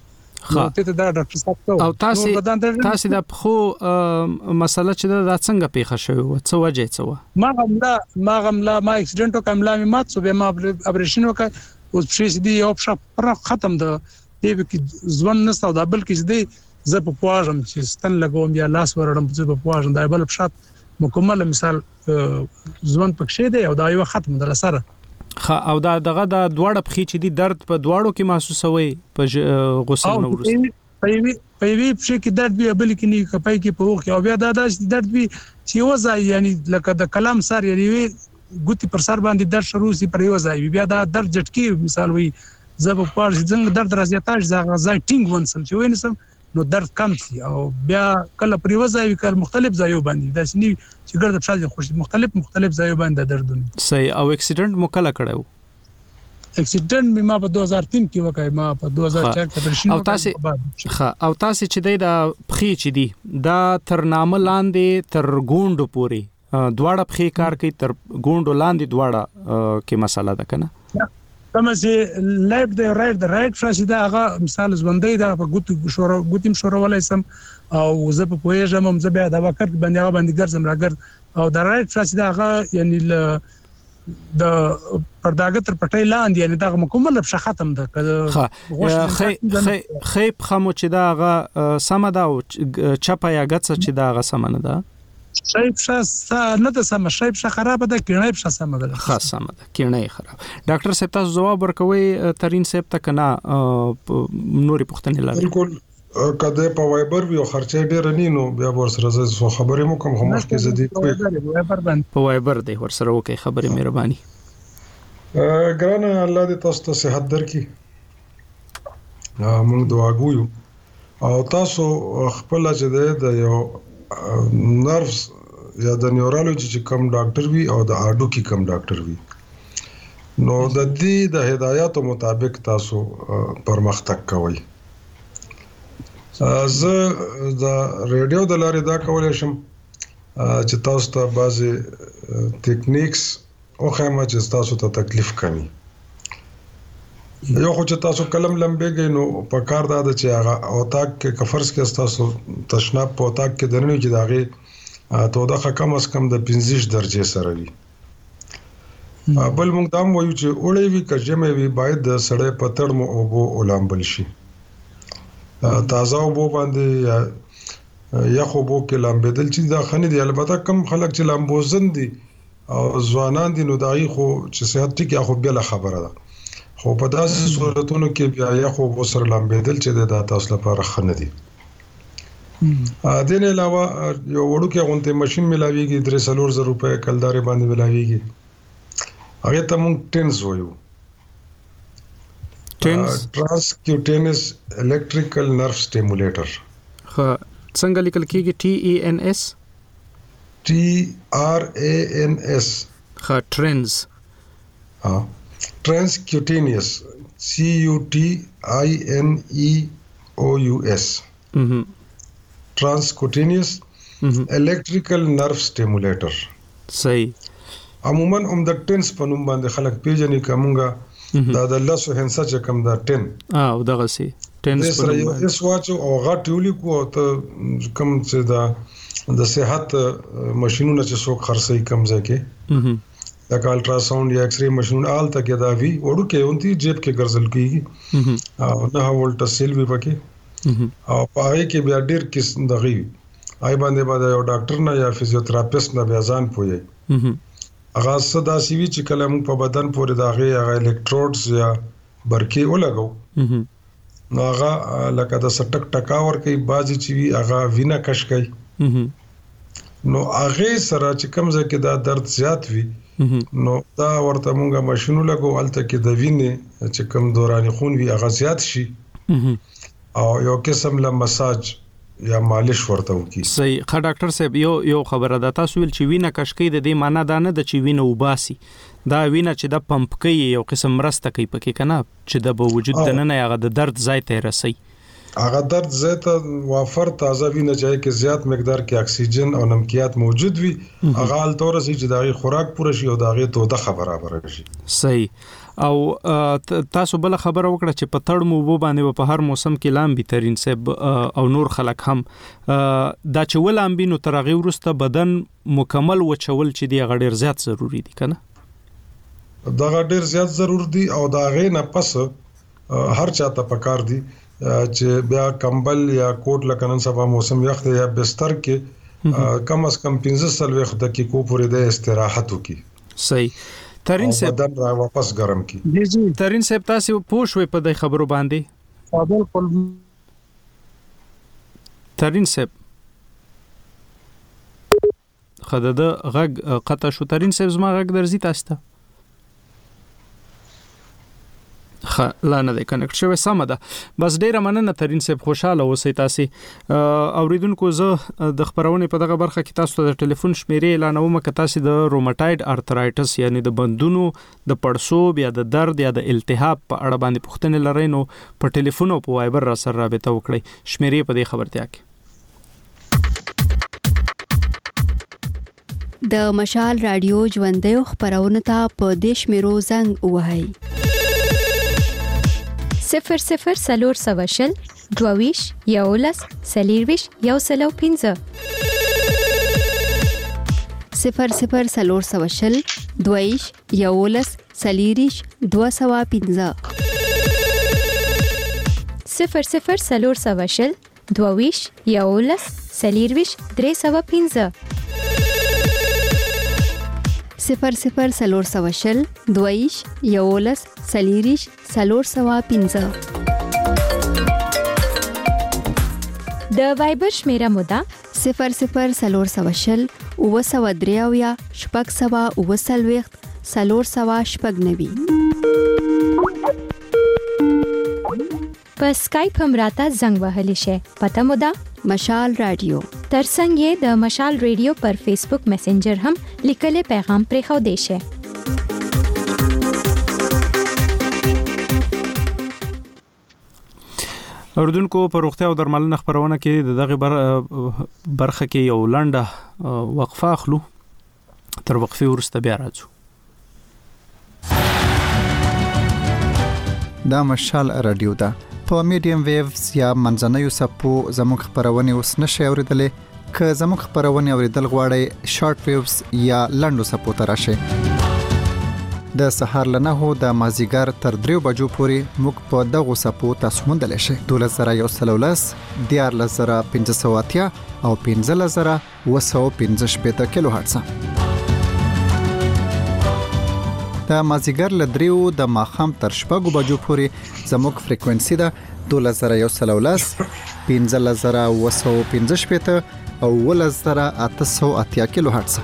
ته دا ډاکټر صاحب او تاسو تاسو د خو مسله چې دا څنګه پیښه شوی و څه وجه څه و ما غملا ما غملا ما اکسیډنټ وکملا می مات سو به ما اپریشن وکړ اوس پرې دې یو شپ ختم ده دې کې ځوان نسته دا بلکې دې زه په پواژم چې ستن لګوم یا لاس ورړم په پواژم دا بل شپ مکمل مثال ځوان پکښې دی او دا یو ختم ده سره خا او دا دغه د دوړه پخې چې دي درد په دواړو کې محسوسوي په غسل نو ورسته په وی په وی په کې درد به بل کې نه کپای کې په وخت او بیا دا د درد وی چې وځي یعنی لکه د کلام سر یعنی وی ګوتی پر سر باندې درد شروع سي پر وځي بیا دا درد جټکی مثال وی زب په څنګه درد راځي زغه ځای ټینګ ونسم چې وینسم نو درد کم شي او بیا کله پر وځي کله مختلف ځایو باندې د سنی چې ګرد په شاله خوش مختلف مختلف ځایو باندې دردونه صحیح او اکسیډنټ مو کله کړو اکسیډنټ ما په دوه هزار تین کې وکړ ما په دوه هزار چار کې پرشین او تاسو ښه او تاسو چې د پخې چې دی دا تر نامه لاندې تر ګوندو پوري دواړه پخې کار کوي تر ګوندو لاندې دواړه کې مسله ده کنه کومه چې لایف د رائټ د رائټ فراسیدا هغه مثال ژوندۍ دا په ګوت شور ګوتیم شور ولای سم او زه په پوهېږم هم زه بیا دا وکړ باندې هغه باندې ګرځم راګر او د رائټ فراسیدا هغه یعنی د پرداګه تر پټای لاندې یعنی دا مکمل په ختم ده ها خې خې خمو چې دا هغه سم ده او چپا یا غڅ چې دا هغه سم نه ده شایب شاس نه د سم شایب ش خراب ده کینای په سم ده خاص سم ده کینای خراب ډاکټر صاحب تاسو جواب ورکوي ترين صاحب ته کنا نوري پوښتنه لري بالکل کده په وایبر وی خرچه ډیر نه نو بیا ور سره زه خبرې مو کوم هم کې زدي په وایبر دی ور سره وکي خبرې مهرباني ګرانه الله دې تاسو ته صحت درکړي موږ دعا کوو او تاسو خپل چې د یو نرفز یا د نیورولوژي چې کوم ډاکټر وي او د اډو کې کوم ډاکټر وي نو د دې د هدایاتو مطابق تاسو پرمختګ کوئ زه د ریډیو د لارې دا کولای شم چې تاسو ته بعضي ټیکنیکس او خامہ چې تاسو ته تکلیف کوي یو خو چې تاسو کلم لمبېږئ نو په کار دا ده چې هغه اوتاق کې کفرس کې تاسو تشناب په اوتاق کې درنه چې داغه توده کم از کم د پنځه درجه سره وي بل موږ دا وایو چې اورې وی کجمه وی باید د سړې پتړ مو او بو اولامبل شي تازه او بو باندې یا خو بو کې لامبېدل چې دا خني دي البته کم خلک چې لامبوزن دي او ځوانان دي نو دای خو چې صحت کې خو بل خبره ده خو په داسې صورتونو کې بیا یا خو وسره لامبېدل چې د تاسو لپاره خنه دي ا دین علاوه یو وړو کې غونته ماشين ملاويږي درې سلور زره روپے کلدارې باندې ملاويږي هغه ته مونږ ټینز وایو ټینز ترانسکیوټینس الکتریکل نرف سټیمولیټر خو څنګه لیکل کېږي ټي ای ان اس ټي آر ای ان اس خو ټرینز ها Transcutaneous C U T I N E O U S mhm Transcutaneous electrical nerve stimulator صحیح عموما هم د ټنس په نوم باندې خلک پیژني کومه دا د لاسو هنسا چې کوم دا ټن او دغه سي ټنس په نوم باندې اس واچو او غټیولي کو ته کوم چې دا د صحت ماشينونه چې څوک خرڅي کم ځکه mhm دا الټرا ساوند یا ایکس ری ماشين آل تک دا وی وړو کې اونتي جیب کې ګرځل کیږي او نه ولټ سیل وی پکې او پاره کې بیا ډیر کس دغه آی باندې باندې یو ډاکټر نه یا فزیوتراپیست نه بیا ځان پوي هغه صدا سی وی چې کلم په بدن پورې داغه هغه الکتروډز یا برکی ولګو نو هغه لکه د سټک ټکاور کوي بازي چې وی هغه وینا کش کوي نو هغه سره چې کوم ځکه دا درد زیات وي نو دا ورته مونږه ماشينو لګو الته کې د وینې چې کوم دوران خون وی هغه زیات شي او یو قسم له مساج یا مالش ورته وکي صحیح ښه ډاکټر صاحب یو یو خبره ده تاسو ول چې وینه کشکې د دې معنی دا نه د چې وینه وباسي دا وینه چې د پمپ کوي یو قسم مرسته کوي پکې کنه چې د وجود د نه هغه د درد ځای ته رسي هغه درد زیات وافر تازه وینه چې کې زیات مقدار کې اکسیجن او نمکیات موجود وي هغه ال تور سي چې دغه خوراک پوره شي او دغه ته د خبره برابر شي صحیح او تاسو بل خبره وکړه چې په تړ مو وو باندې په هر موسم کې لامبي ترين صاحب او نور خلک هم دا چې ولامبي نو ترغه ورسته بدن مکمل وچول چې دی غډیر زیات ضروری دي کنه دا غډیر زیات ضرور دي او دا غې نه پس هر چاته پکار دي چې بیا کمبل یا کوټ لکنن سبا موسم یخ یا بستر کې کم از کم پنځه سل وخت دقیقو پورې د استراحت وکي صحیح ترين صاحب بدن را واپس ګرم کی جی جی ترين صاحب تاسو پوښوي په دې خبرو باندې بالکل ترين صاحب خدای د غږ قطع شو ترين صاحب زما غږ درځي تاسو ته خ لا نه دی کنیکټ شوی سم ده بس ډیره مننه ترين صاحب خوشاله اوسئ تاسو اوریدونکو زه د خبرونه په دغه برخه کې تاسو ته د ټلیفون شمیرې اعلانوم ک تاسو د روماتایډ ارترایټس یعنی د بندونو د پړسوب یا د درد یا د التهاب په اړه باندې پوښتنه لرئ نو په ټلیفون او په وایبر را سره رابطه وکړئ شمیرې په دې خبرتیا کې د مشال رادیو ژوندې خبرونه ته په دیش میرو زنګ وهاي صفر صفر سلور سواشل دوویش یولس سلیرویش یو سلو پینځه صفر صفر سلور سواشل دوویش یولس سلیریش دو سوا پینځه صفر صفر سلور سواشل دوویش یولس سلیرویش درې سوا پینځه صفر صفر سلور سواشل دوویش یولس سلیریش سلور سوا پینځه د وایبر شمیره مودا صفر صفر سلور سواشل او سوا دریاویا شپږ سوا او سلويخت سلور سوا شپږ نوي په اسکایپ هم راته زنګ وهلی شي پته مودا مشال رادیو ترڅنګ د مشال رادیو پر فیسبوک میسنجر هم لیکل پیغام پرې خو دی شي اوردونکو په روغتیا او درملنه خبرونه کې دغه برخه کې یو لنډه وقفه اخلو تر وقفې وروسته بیا راځو دا مشال رادیو ده په میډیم ویوز یا منځنوي سپو زموږ خبرونه اوس نشي اوریدلې که زموږ خبرونه اوریدل غواړئ شارټ ویوز یا لنډو سپو ترشه د سهار لنه هو د مازیګر تر دریو بجو پورې موږ په دغه سپو تاسو مونډل شي دولس زره یو سلولس دیار لزره پنځه سوه اتیا او پنځه لزره و سوه پنځه شپېته کیلو هرتز د مازیګر لدریو د ماخام تر شپږو بجو پورې زموږ فریکوئنسي ده دولس زره یو سلولس پنځه لزره و سوه پنځه شپېته او ولس زره اته سوه اتیا کیلو هرتز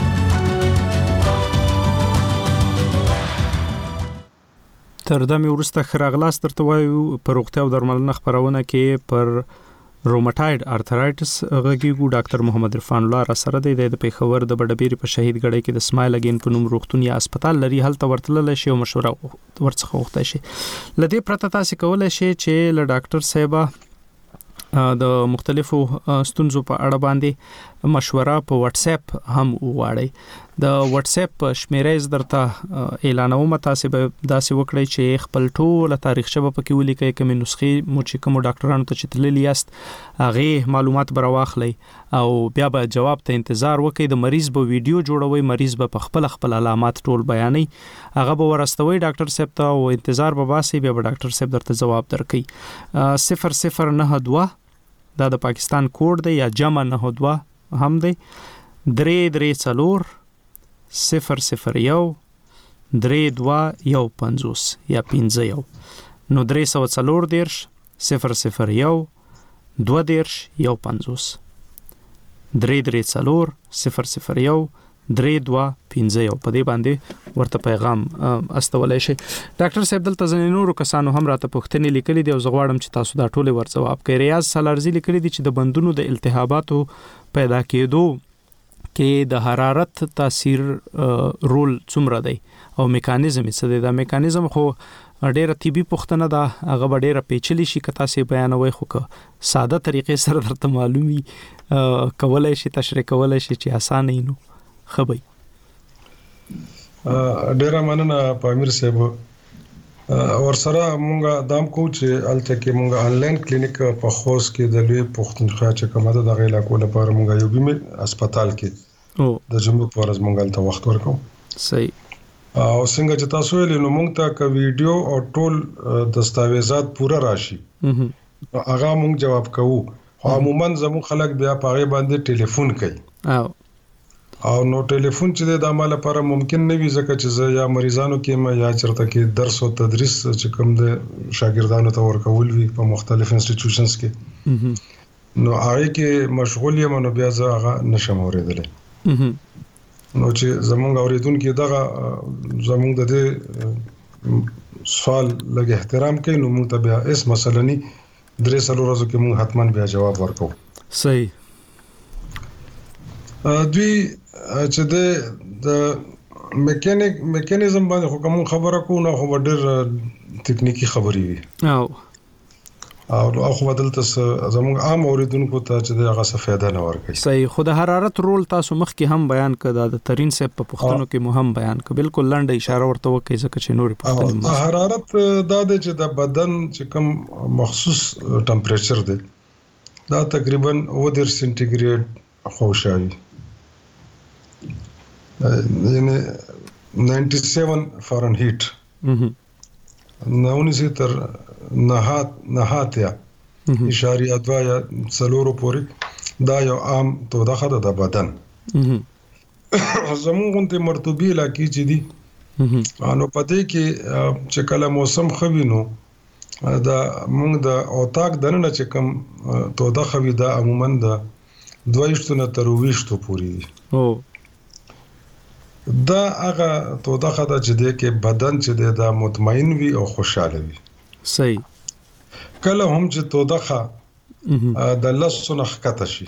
تر دمه ورسته خراغلاس درته وایو پر روغتیا او درملنه خبرونه کې پر روماتایډ ارترایټس غږیږو ډاکټر محمد عرفان الله را سره دی د پیښور د بډبيري په شهید غړي کې د سمایل اگین په نوم روغتون یا هسپتال لري هلته ورتلل شي او مشوره ورڅخه وخته شي لدې پرته تاسو کولای شئ چې له ډاکټر صاحب د مختلفو ستونزو په اړه باندې مشوره په واتس اپ هم وواړئ د واتس اپ شمیرې درته اعلانوم تاسو به داسې وکړئ چې خپل ټول تاریخچه په کې ولیکئ کوم نسخې مو چې کوم ډاکټرانو ته چتللی است هغه معلومات برواخلئ او بیا به جواب ته انتظار وکړئ د مریض به ویډیو جوړوي مریض به خپل خپل علامات ټول بیانوي هغه به ورستوي ډاکټر صاحب ته او انتظار به باسي بیا به ډاکټر صاحب درته جواب درکړي صفر صفر نه دوه دا د پاکستان کوډ دی یا جمع نه دوه هم دی درې درې څلور صفر صفر یو درې دوه یو پنځوس یا پنځه یو نو درې سوه څلور دیرش صفر صفر یو دوه دیرش یو پنځوس درې درې څلور صفر صفر یو درې دوه پنځه یو په دې باندې ورته پیغام استولای شي ډاکټر صاحب دلته ځنې نورو کسانو هم راته پوښتنې لیکلې دي او زه غواړم چې تاسو دا ټولې ورځواب کړئ ریاض سالارزي لیکلي دي چې د بندونو د التهاباتو پیدا کېدو کې د حرارت تاثیر رول څومره دی او میکانیزم څه دی دا میکانیزم خو ډېره طبي پوښتنه ده هغه ډېره پیچلې شي که تاسو بیانوي خو که ساده طریقې سره درته معلومي کولای شي تشریح کولای شي چې اسانه نو خبي ډېر مننه پامیر صاحب ور سره مونږه دام کو چې الته کې مونږه انلاین کلینیک په خوست کې د لوی پښتونخوا چې کومه د غیلا کول لپاره مونږه یو بیمه هسپتال کې او د جمعې پر ورځ مونږه ته وخت ورکو صحیح او څنګه چې تاسو ویل نو مونږ ته ک ویډیو او ټول دستاویزات پورا راشي هغه مونږ جواب کوو عموما زمو خلک بیا پاره باندې ټلیفون کوي او او نو ټلیفون چې د عمل لپاره ممکن نه وي ځکه چې زه یا مریضانو کې ما یا چرته کې درس او تدریس چې کوم د شاګردانو ته ورکول وي په مختلف انسټیټیوشنز کې نو هغه کې مشغول یم نو بیا زه هغه نشم اوریدل نو چې زمونږ اوریدونکو دغه زمونږ د دې سوال لږ احترام کوي نو موږ ته بیا اس مسله نه درې سلو ورځې کې موږ حتمان بیا جواب ورکو صحیح دوی چې د میکانیک میکانیزم باندې خو کوم خبره کو نه خو ډېر تکنیکی خبرې وي او او خو بدلته زموږ عام اوریدونکو ته چې هغه څه فائدہ نه ورکړي صحیح خو د حرارت رول تاسو مخ کې هم بیان کړه د ترين سپ په پښتنو کې مهم بیان کړه بالکل لنډه اشاره ورته وکړي ځکه چې نور پښتنو حرارت دا د چې د بدن چې کوم مخصوص ټمپریچر دی دا تقریبا اوه درجه سنټیګریډ خوشاوي یعنی سنتي فارنهیټ نونسی تر نهات نهاتیا اشاریه دوا یا څلورو پورې دا یو عام تودخه ده د بدن زموږ ته مرطوبي علاقې چې دي انو پدې کې چې کله موسم خوینو دا موږ د اوتاک دنه چې کوم تودخه وي دا عموما د دویشتو نه تر ویشتو پورې او دا هغه تودخه ده چې د کې بدن چې د مطمئن وي او خوشاله وي صحیح کله هم چې تودخه د لسونه خکته شي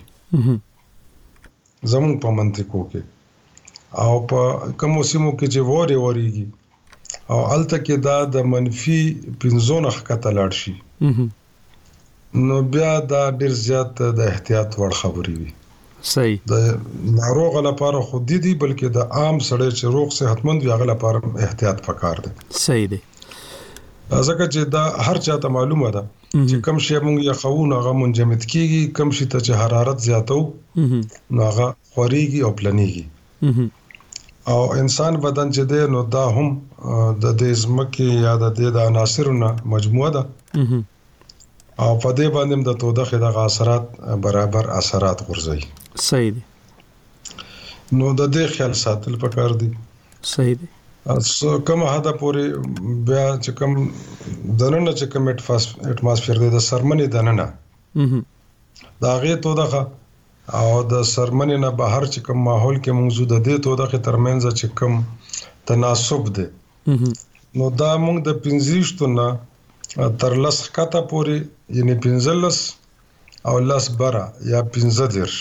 زمون په منطقو کې او په کوم سیمو کې چې ووري وریږي او الته کې دا د منفي پنځونه خکته لاړ شي نو بیا دا ډیر زیات د احتیاط وړ خبرې وي صحیح د ناروغ لپاره خود دي بلکې د عام سړی چې روغ صحتمند وي هغه لپاره احتیاط پکار دی صحیح دی ځکه چې دا هر چاته معلومه ده چې کم شی موږ یې خو نه هغه منجمد کیږي کم شی ته چې حرارت زیاتو نو هغه خوريږي او پلنيږي او انسان بدن چې دی نو دا هم د دې زمکه یا د دې د عناصرونو مجموعه ده او په دې باندې د تودخه د اثرات برابر اثرات غورځي صحیح دی نو د دې خیال ساتل پکار دي صحیح دی سو کوم هدا پورې بیا چې کوم دننه چې کوم اټماسفیر دی د سرمنې دننه دا غي تودخه او د سرمنې نه بهر چې کوم ماحول کې موجود دی تودخه ترمنځ چې کوم تناسب دی نو دا موږ د پنځه نه تر لس کته پورې یعنی پنځلس او لس برا یا پنځه درش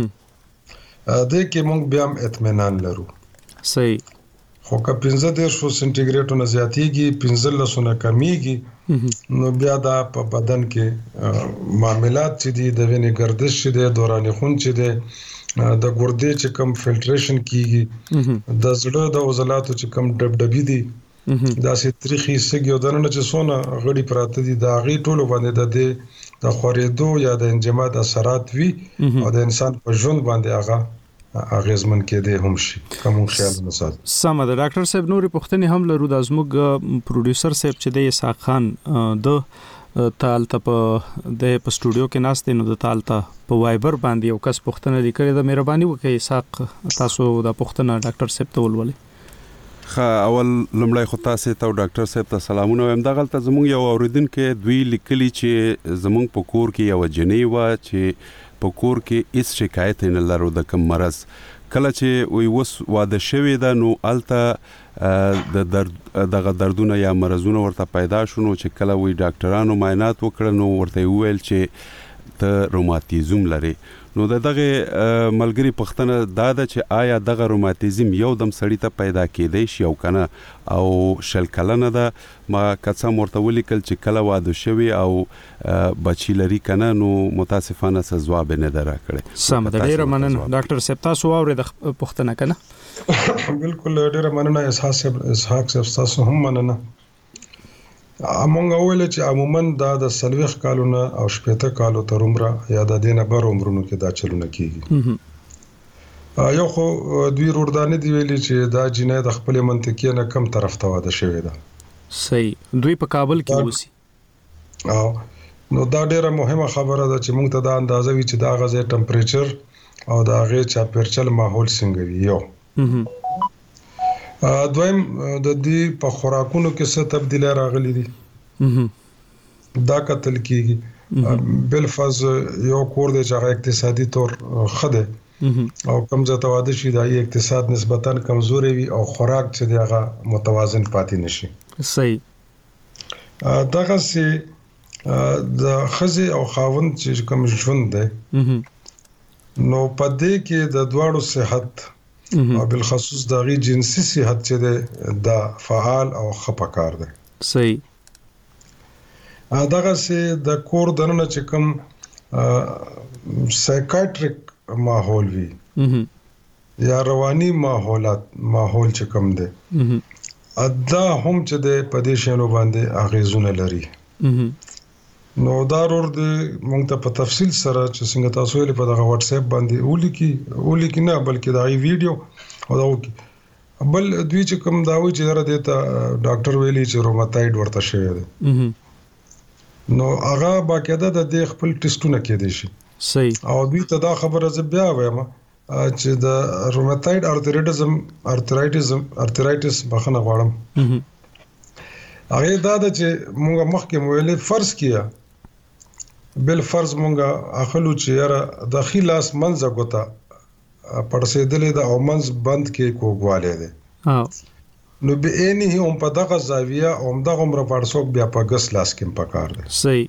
د کې موږ بیا اطمینان لرو صحیح خو که پنځه درش سنټیګریډ نه زیاتیږي پنځلس نه کمیږي نو بیا دا په بدن کې معاملات چې دي د وینې گردش چې دي دوران خون چې دي د ګردې چې کم فلټریشن کیږي د زړه د عضلاتو چې کم ډبډبي دي دا سي تاریخي سګیو دنه چې سونه غړي پراته دي دا غي ټولو باندې د دې د خورېدو یا د انجماد اثرات وي او د انسان په ژوند باندې هغه اغیزمن کې دي هم شي کوم خیال نه سات سم د ډاکټر صاحب نوري پښتني هم لرو د ازموګ پروډوسر صاحب چې د اسحاق خان د تالته په د په سټوډیو کې ناشته نو د تالته په وایبر باندې یو کس پښتنه لیکره د مهرباني وکړئ اسحاق تاسو د پښتنه ډاکټر صاحب ته ولولئ خا اول لمړی خو تاسو ته ډاکټر صاحب ته سلامونه وایم دا غلطه زموږ یو اوریدونکو دوی لیکلي چې زموږ په کور کې یو جنې و چې په کور کې هیڅ شکایت نه لرو د کوم مرز کله چې وي وس واده شوی دا نو الته د درد دغه دردونه یا مرزونه ورته پیدا شونه چې کله وي ډاکټرانو معاینات وکړ نو ورته ویل چې ته روماتیزم لري نو دغه ملګری پښتنه دا د چې آیا دغه روماتیزم یو دم سړی ته پیدا کېدای شي او کنه او شل کلنه ده ما کڅه مرته ولیکل چې کله واده شوی او بچی لري کنه نو متاسفانه څه جواب نه درکړي سم د ډیره مننه ډاکټر صاحب تاسو اورید پښتنه کنه بالکل ډیره مننه اسحاق صاحب اسحاق صاحب تاسو هم مننه امونګه ویل چې عموما دا د سلويخ کالونه او شپږ کالو تر عمره یا د دینه بر عمرونو کې دا چلونه کیږي یو خو دوی روردانه دی ویلي چې دا جنې د خپل منطقې نه کم طرف ته واده شوی ده صحیح دوی په کابل کې اوسي او نو دا ډیره مهمه خبره ده چې موږ ته دا اندازه وی چې دا غزه ټمپریچر او دا غي چاپیرچل ماحول څنګه وي یو دویم د دې په خوراکونو کې څه تبدیلی راغلي دي دا کتل کیږي بل فاز یو کور دی چې اقتصادي تور خده او کم ځای ته واده شي دا اقتصاد نسبتاً کمزوري وي او خوراک چې دغه متوازن پاتې نشي صحیح دغه سي د خزي او خاوند چې کوم ژوند دی نو پدې کې د دواړو صحت او بالخصوص د غي جنسي صحت چې د فعال او خپکار دی صحیح دغه سي د کور دنه چې کوم سایکیاټریک ماحول وی یا رواني ماحولات ماحول چې کوم دی ادا هم چې د پدیشانو باندې اغیزونه لري نو دا ور دي مونږ ته په تفصیل سره چې څنګه تاسو یې په دغه واتس اپ باندې ولیکي ولیکي نه بلکې دا ویډیو او دا وکي بل دوی چې کوم دا وی چې را دیتا ډاکټر ویلي چې روماتایډ ورته شوی دی نو هغه باقاعده د دې خپل ټیسټونه کېدي شي صحیح او دوی ته دا خبره زه بیا وایم چې د روماتایډ ارتریټیزم ارترایټیزم ارترایټس بخنه غواړم هغه دا د چې موږ مخکې ویلې فرض کیا بل فرض مونږه اخلو چې یاره د خلاص منځه غوتا پړسېدلې د او منځ بند کې کوګواله ده نو به اني هم په دغه زاویه او دغه عمر پړسوک بیا په ګس لاس کې پکار ده صحیح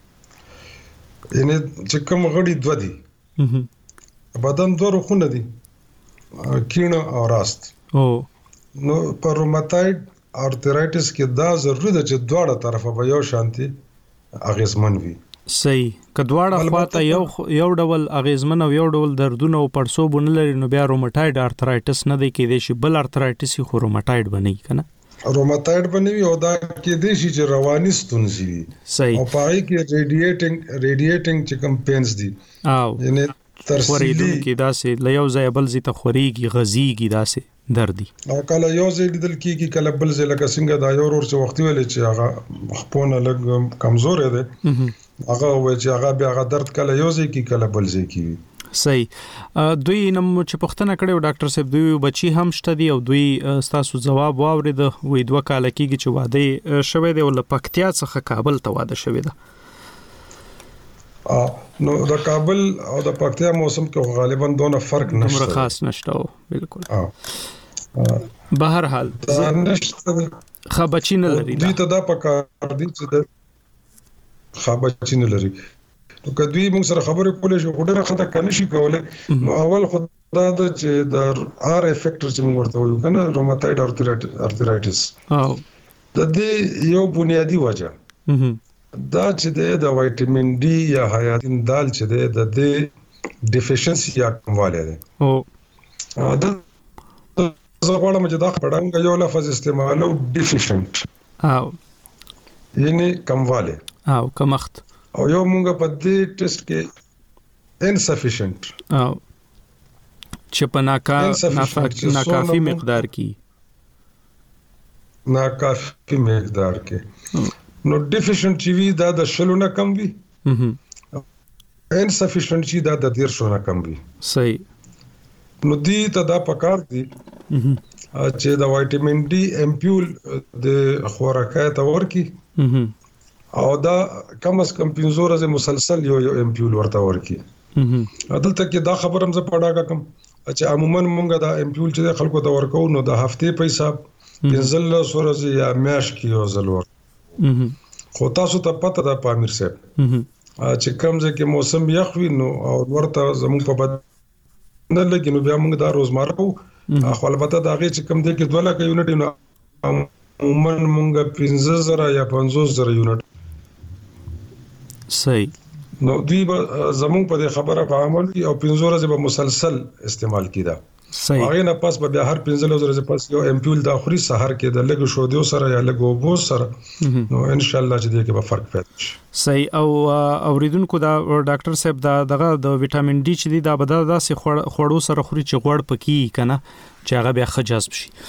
ان چې کوم غړي دو دي بدن دوه روخونه دي کینه او راست او نو پر روماتایډ ارترایټس کې دا ضروري ده چې دواړه طرفه به یو شانتي اغیزمن وي صحیح کډواړه خواته یو یو ډول اغیزمن او یو ډول دردونه او پړسو بونه لري نو بیا روماتایډ ارترایټس نه دی کېدی شي بل ارترایټس خو روماتایډ بنئ کنه روماتایډ بنوي او دا کې د شي چې رواني ستونزې وي او پای کې ریډیټینګ ریډیټینګ چې کم پینز دي او یعنی ترسیلی کې داسې لیو ځای بل زی ته خوريږي غزيږي داسې دردي او کله یو ځای لیدل کېږي کله بل ځای لکه څنګه دا یو ور چې وخت ویل چې هغه خپونه لګ کمزور دی هغه و چې هغه بیا هغه درد کله یو ځای کې کله بل ځای کې صحیح دوی نم چې پښتنه کړو ډاکټر صاحب دوی بچي هم شته دي او دوی تاسو جواب واورید وې دوه کال کېږي چې واده شوه دی ول پکتیا څخه کابل ته واده شوه دی نو د کابل او د پکتیا موسم کې غالبا دونه فرق نشته عمر خاص نشته بالکل بهر حال خبچین لري دوی ته دا پکار دي چې د خبچین لري نو کدوې موږ سره خبرې کولې شو ډېر خطر کنه شي کوله نو اول خدای د چې د ار افیکټر چې موږ ورته وایو کنه روماتایډ ارترایټس او د دې یو بنیادی وجه دا چې د وټامین ډي یا حیاتین دال چې د دې ډیفیشنسي یا کمواله ده او دا زغړم چې دا پړنګ یو لفظ استعمالو ډیفیشنت او یعنی کمواله او کمخت او یو مونږ په دې ټیسټ کې انسفیشنت او چې په ناکافي مقدار کې ناکافي مقدار کې نو ډیفیشنت چې وی دا د شلو نه کم وي انسفیشنت چې دا د ډیر شلو نه کم وي صحیح نو دې ته دا پکار دي چې دا وټامین ډي امپیول د خوراکه ته ورکی او دا کم از کم پنځه ورځې مسلسل یو یو امپیول ورته ورکی عدالت کې دا خبرم زه پڑھا کوم چې عموما مونږ دا امپیول چې خلکو ته ورکو نو د هفته په حساب پنځل ورځې یا میاش کې یو ځل ور خو تاسو ته پته ده پامیر صاحب چې کوم ځکه موسم یخ وي نو او ورته زموږ په بد نه لګي نو بیا موږ دا روزمره کو خو البته دا غي چې کوم دې کې دوه لکه یونټ نو عموما موږ پنځه زره یا پنځوس زره یونټ صحیح نو دوی زموږ په خبره په عمل کې او پنځه ورځې به مسلسل استعمال کیدا صحیح هغه نه پاس به هر پنځه ورځې پاس یو امپیول د اخري سحر کې د لګو شو دیو سره یا لګو بو سره نو ان شاء الله چې دې کې به فرق پیدا شي. صحیح. او اوریدونکو دا ډاکټر صاحب دا دغه د وټامین ډي چې دی دا بدل داسې خوړو سره خوري چې غوړ پکې کنه چې هغه بیا ښه جذب شي.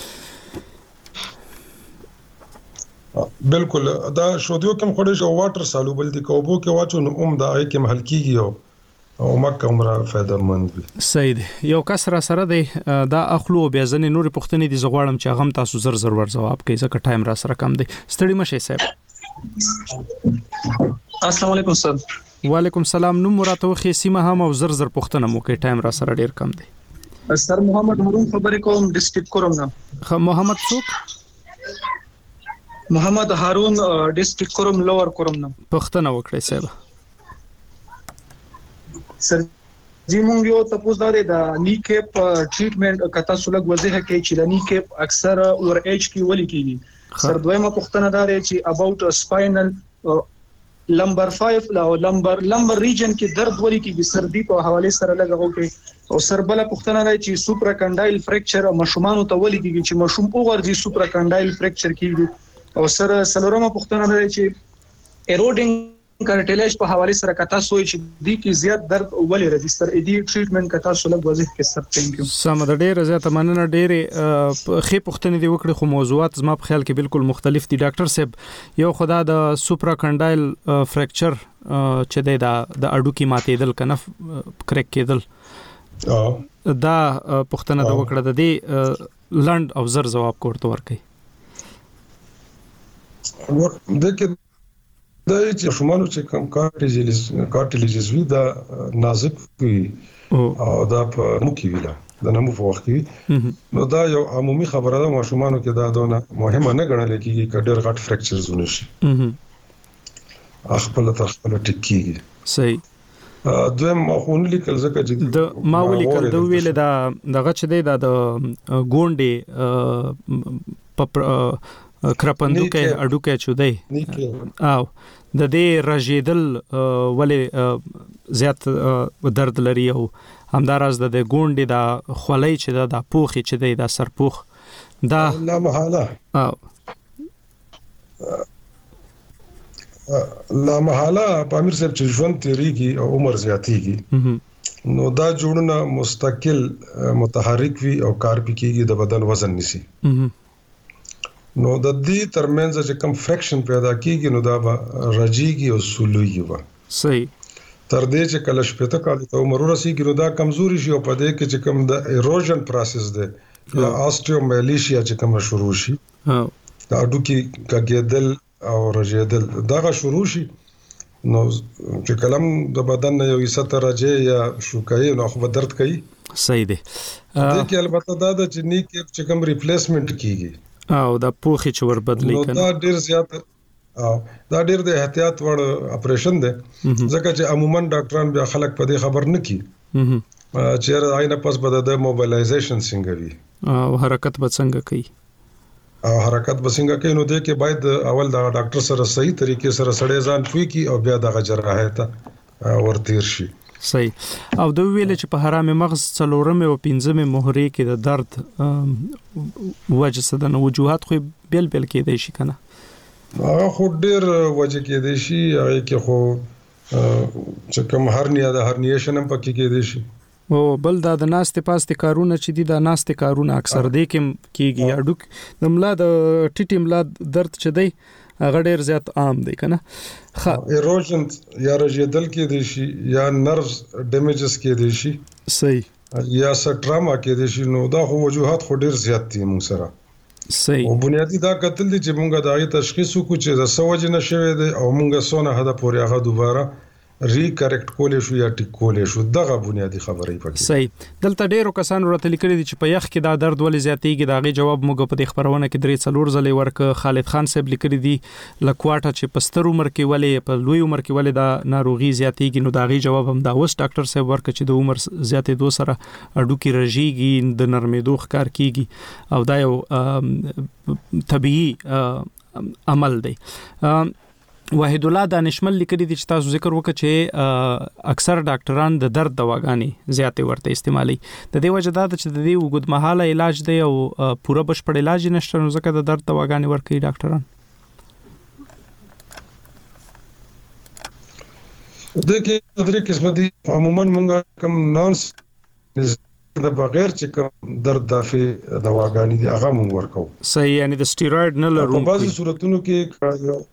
بالکل دا شودیو کوم خوري چې واټر سالوبل دي کوبو کې واچو نو اوم دا ای کې محل کیږي او او مکه عمره فائدہ مند وي. صحیح دی. یو کس را سره دی دا اخلو بیا ځنې نور پښتنې دي زغواړم چې هغه تاسو زر زر ور جواب کوي ځکه ټایم را سره کم دی. ستړي مشه صاحب. السلام علیکم سر. وعلیکم السلام. نو مراته خو سیمه هم او زر زر پښتنه مو کې ټایم را سره ډیر کم دی. سر محمد هارون خبرې کوم ډیسټریکټ کوم نه. خ محمد څوک؟ محمد هارون ډیسټریکټ کوم لوور کوم نه. پښتنه وکړئ صاحب. سر جی مونږ یو تاسو دا د نی کیپ ټریټمنټ کته سولګ وضاحت کوي چې د نی کیپ اکثر اور ایج کې ولي کیږي. سر دویمه پوښتنه دا دی چې اباوت سپاینل لمبر پنځه لا لمبر لمبر ریجن کې درد ولي کیږي سردی په حواله سره لګاو کې او سر بل پوښتنه دا چې سوپرا کنډایل فریکچر مشومان ته ولي کیږي چې مشوم وګرځي سوپرا کنډایل فریکچر کیږي او سر سلورمه پوښتنه دا چې ایروډینګ کارټیلیج په حواله سره کتا سوې چې دی کې زیات درد ولې رجستر ایدي ټریټمنټ کتا سولګ وظیفه کې سر ثانک یو. سم د ډېر زیات مننه. ډېر خې پښتنې دی وکړي خو موضوعات زما په خیال کې بالکل مختلف دي. ډاکټر صاحب یو خدا د سوپرا کنډایل فریکچر چې دی دا د اډو کې ماتېدل کنه کریک کېدل دا پښتنه د وکړه د دې لند او زر جواب کوړته ورکي. دغه دا چې شمالو چې کم کارټیلیجز کارټیلیجز وی دا نازک وي او دا په مخ ویلا د نمو په وخت کې نو دا یو عمومي خبره ده ماشومانو کې دا دونه مهمه نه ګڼل کېږي چې ډېر غټ فریکچرز ونشي خپل تر خپل ټکیږي. صحیح. دویم مخون لیکل ځکه چې د ما ولیکل د ویل دا دغه چې دی دا د ګونډي په کرپندوکه اډوکه چودای او د دې رژیدل ولې زیات درد لري او همداراز د ګونډې د خولۍ چې د پوخي چې د سرپوخ دا لا محاله او لا محاله په امیر صاحب چې ژوند تیریږي او عمر زیاتیږي نو دا جوړونه مستقل متحرک وي او کار پکېږي د بدن وزن نسی نو د دې ترمنځ چې کم فریکشن پیدا کیږي نو دا راځيږي او سولوي و. صحیح. تر دې چې کله شپته کال ته عمر ورسیږي نو دا کمزوري شي او په دې کې چې کم د ایروژن پروسس دی یا آستیومایلیشیا چې کوم شروع شي دا اډو کې کګیدل او رژیدل دا شروع شي نو چې کلم د بدن یو حصہ ته راځي یا شوکای نو خو درد کوي. صحیح دی. دا کې البته دا د چې نی کې چې کوم ریپلیسمنٹ کیږي او دا پوخي چې ور بدلی کنه دا ډیر زیات او دا ډیر د احتیاط وړ اپریشن دی ځکه چې عموما ډاکټران بیا خلک په دې خبر نه کی چې راځي نه پس بده د موبایلایزیشن څنګه وي او حرکت به څنګه کوي او حرکت به څنګه کوي نو د کې باید اول دا ډاکټر سره صحیح طریقې سره سړی ځان پوي کی او بیا د جراحه ته ورتیر شي. صحیح. او د ویل چې په حرام مغز څلورمه او پنځمه مهره کې د درد وجه څه د وجوهات خو بیل بیل کېدای شي کنه هغه خو ډیر وجه کېدای شي هغه کې خو چې کوم هرنیا د هرنیشن هم پکې کېدای شي او بل دا د ناستې پاستې کارونه چې دي د ناستې کارونه اکثر دې کې کېږي اډو د ملا د ټیټي ملا درد چې دی هغه ډیر زیات عام دی کنه خا ایروژن یا رژیدل کې دي شي یا نروز ډیمیجز کې دي شي. صحیح. یا سټراما کې دي شي نو دا خو وجوهات خو ډیر زیات دي موږ سره. صحیح. او بنیادی دا قتل دي چې موږ دا غي تشخیص وکړو چې د سوجنه شوی دی او موږ سونه هدا پورې هغه دوباره ریکریکټ کولې شو یا ټیک کولې شو دغه بنیادی خبرې پکې. صحیح. دلته ډیرو کسانو راته لیکلي دي چې په یخ کې دا درد ولې زیاتېږي دا غي جواب موږ په دې خبرونه کې درې څلور ځلې ورک خالد خان صاحب لیکلي دي لکواټه چې په ستر عمر کې ولې په لوی عمر کې ولې دا ناروغي زیاتېږي نو دا غي جواب هم دا وس ډاکټر صاحب ورک چې د عمر زیاتې دو سره اډو کې رژيږي د نرمېدو ښکار کیږي او دا یو طبيعي عمل دی. وحید الله دانشمل لیکلي دي چې تاسو ذکر وکړ چې اکثر ډاکټران د درد دواګانې زیاتې ورته استعمالي. د دې وجه دا چې د دې وګدمحاله علاج دی او پوره بشپړ علاج نشته، نو ځکه د درد دواګانې ورکوي ډاکټران. دغه درې قسمه دي عموما موږ کوم نانس د بغیر چې کوم درد دافي دواګانې دي هغه موږ ورکو. صحیح، یعنی د سټیروید نه لرو. په بعضي صورتونو کې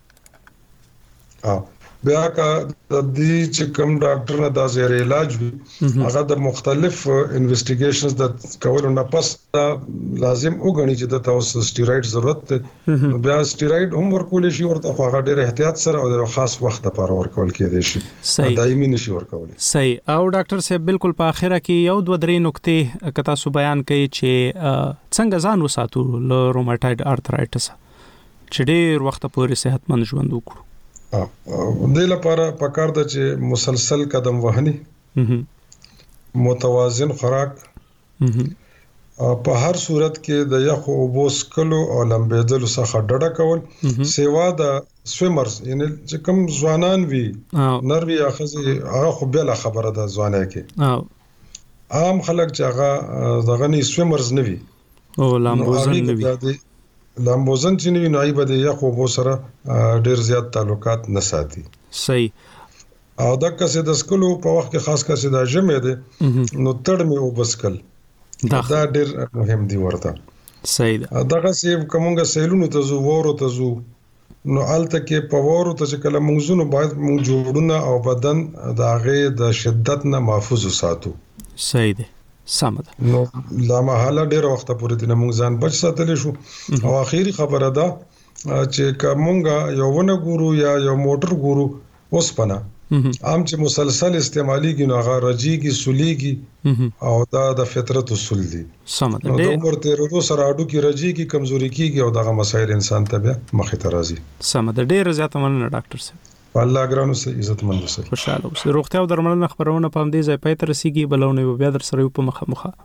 ها بیا کا د دې چې کوم ډاکټر نه دا زیر علاج وي هغه د مختلف انویسټیګیشنز د کولو نه پس لازم وګڼي چې د تاسو سټیروید ضرورت دی، بیا سټیروید هم ورکول شي ورته هغه ډېر احتیاط سره او د خاص وخت لپاره ورکول کېدای شي، دایمي نشي ورکول. صحیح. او ډاکټر صاحب بالکل په اخره کې یو دوه درې نقطې کتا سو بیان کړي چې څنګه ځان وساتو له روماتویډ ارترایټس چې ډېر وخت پورې صحتمند ژوند وکړو. د لپاره پکار د چې مسلسل قدم وهني، متوازن خوراک، په هر صورت کې د یخ او بوس کلو او لمبېدل څخه ډډه کول، سیوا د سویمرز یعنی چې کوم ځوانان وي نروي اخزي هغه خو بل خبره ده ځوانه کې عام خلک چې هغه دغه نه سویمرز نه وي او لامبوزن نه وي، لامبوزن چې نه وي به د یخ او بوس سره ډیر زیات تعلقات نه ساتي. صحیح. او د کسه د سکلو په وخت کې خاص کسه د جمع ده نو تړ مې او بسکل دا ډیر مهم دی ورته. صحیح ده. دغه سی کومګه سیلونو ته زو ورو ته زو نو الته کې په ورو ته چې کله موږ باید موږ جوړونه او بدن د هغه د شدت نه محفوظ وساتو. صحیح ده. سمه ده. نو لا محاله ډیر وخت پورې د موږ ځان بچ ساتلی شو. او اخیری خبره ده چې کومګه یو ونه ګورو یا یو موټر ګورو اوس پنه عام چې مسلسل استعمالي کې نو هغه رجیږي سوليږي او دا د فطرت اصول دي. سمه ده. د عمر تیرو سره اډو کې رجیږي کمزوري کیږي او دغه مسایل انسان ته بیا مخې ته راځي. سمه ده. ډیر زیات مننه ډاکټر صاحب. الله ګرانو سه عزت مند اوسه. خوشاله اوسه. روغتیا او درملنه خبرونه په همدې ځای پای ته رسیږي، بلونه بیا در سره په مخه مخه.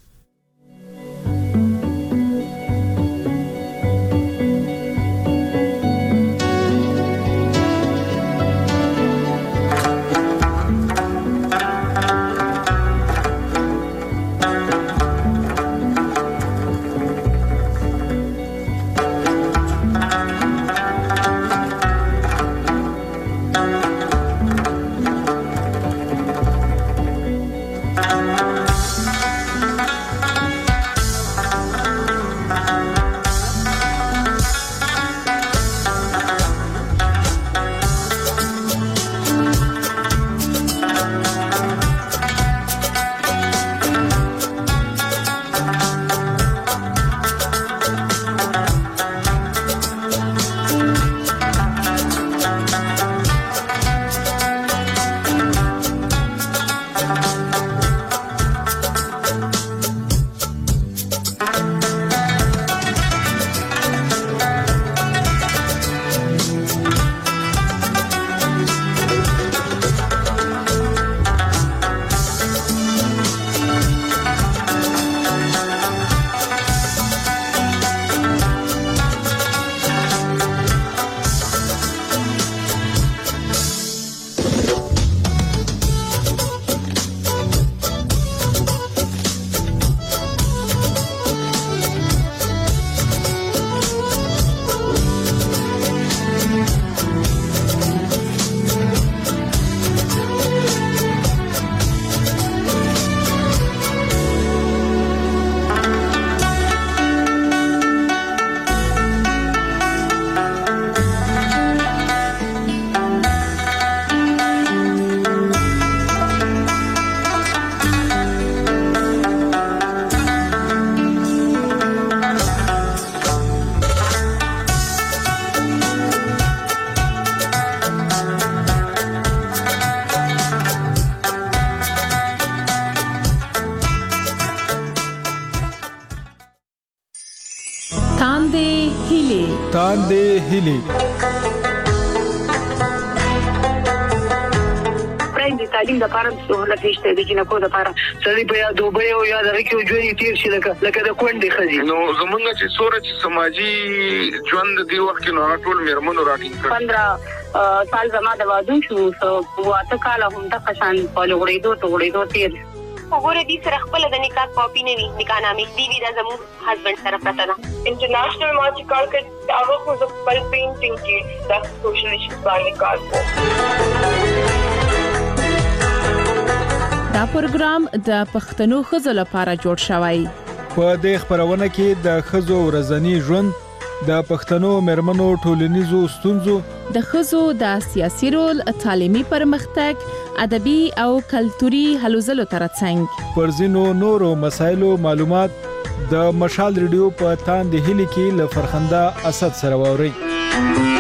تاندې هلي پرنګ تعلیم لپاره سہولت نشته د جنکو لپاره سړي په یا دوبه او یا د ریکو ژوند تیر شي لکه لکه د کونډې خزي نو زمونږ چې سورج سماجی ژوند دی وخت کې نو ټول میرمنو راټینګ کړ پندرہ سال زما د واده شو سو واته کال هم د قشان په لغړېدو ته غړېدو تیر وګوره دې سره خپل د نکاح کاپی نه وي نکاح نامې دی وی د زموږ هسبند سره پراته ده انټرنیشنل ما چې کار کړ هغه خو د خپل پینټینګ کې د سوشل ایشوز باندې کار کوي. دا پروګرام د پښتنو ښځو لپاره جوړ شوی. په دې خبرونه کې د ښځو ورځنی ژوند، د پښتنو مېرمنو ټولنیزو ستونزو، د ښځو د سیاسي رول، تعلیمي پرمختګ، ادبي او کلتوري هلو ځلو ترڅنګ پر ځینو نورو مسایلو معلومات د مشال ریډیو په تاند هلي کې ل فرخنده اسد سره ووري.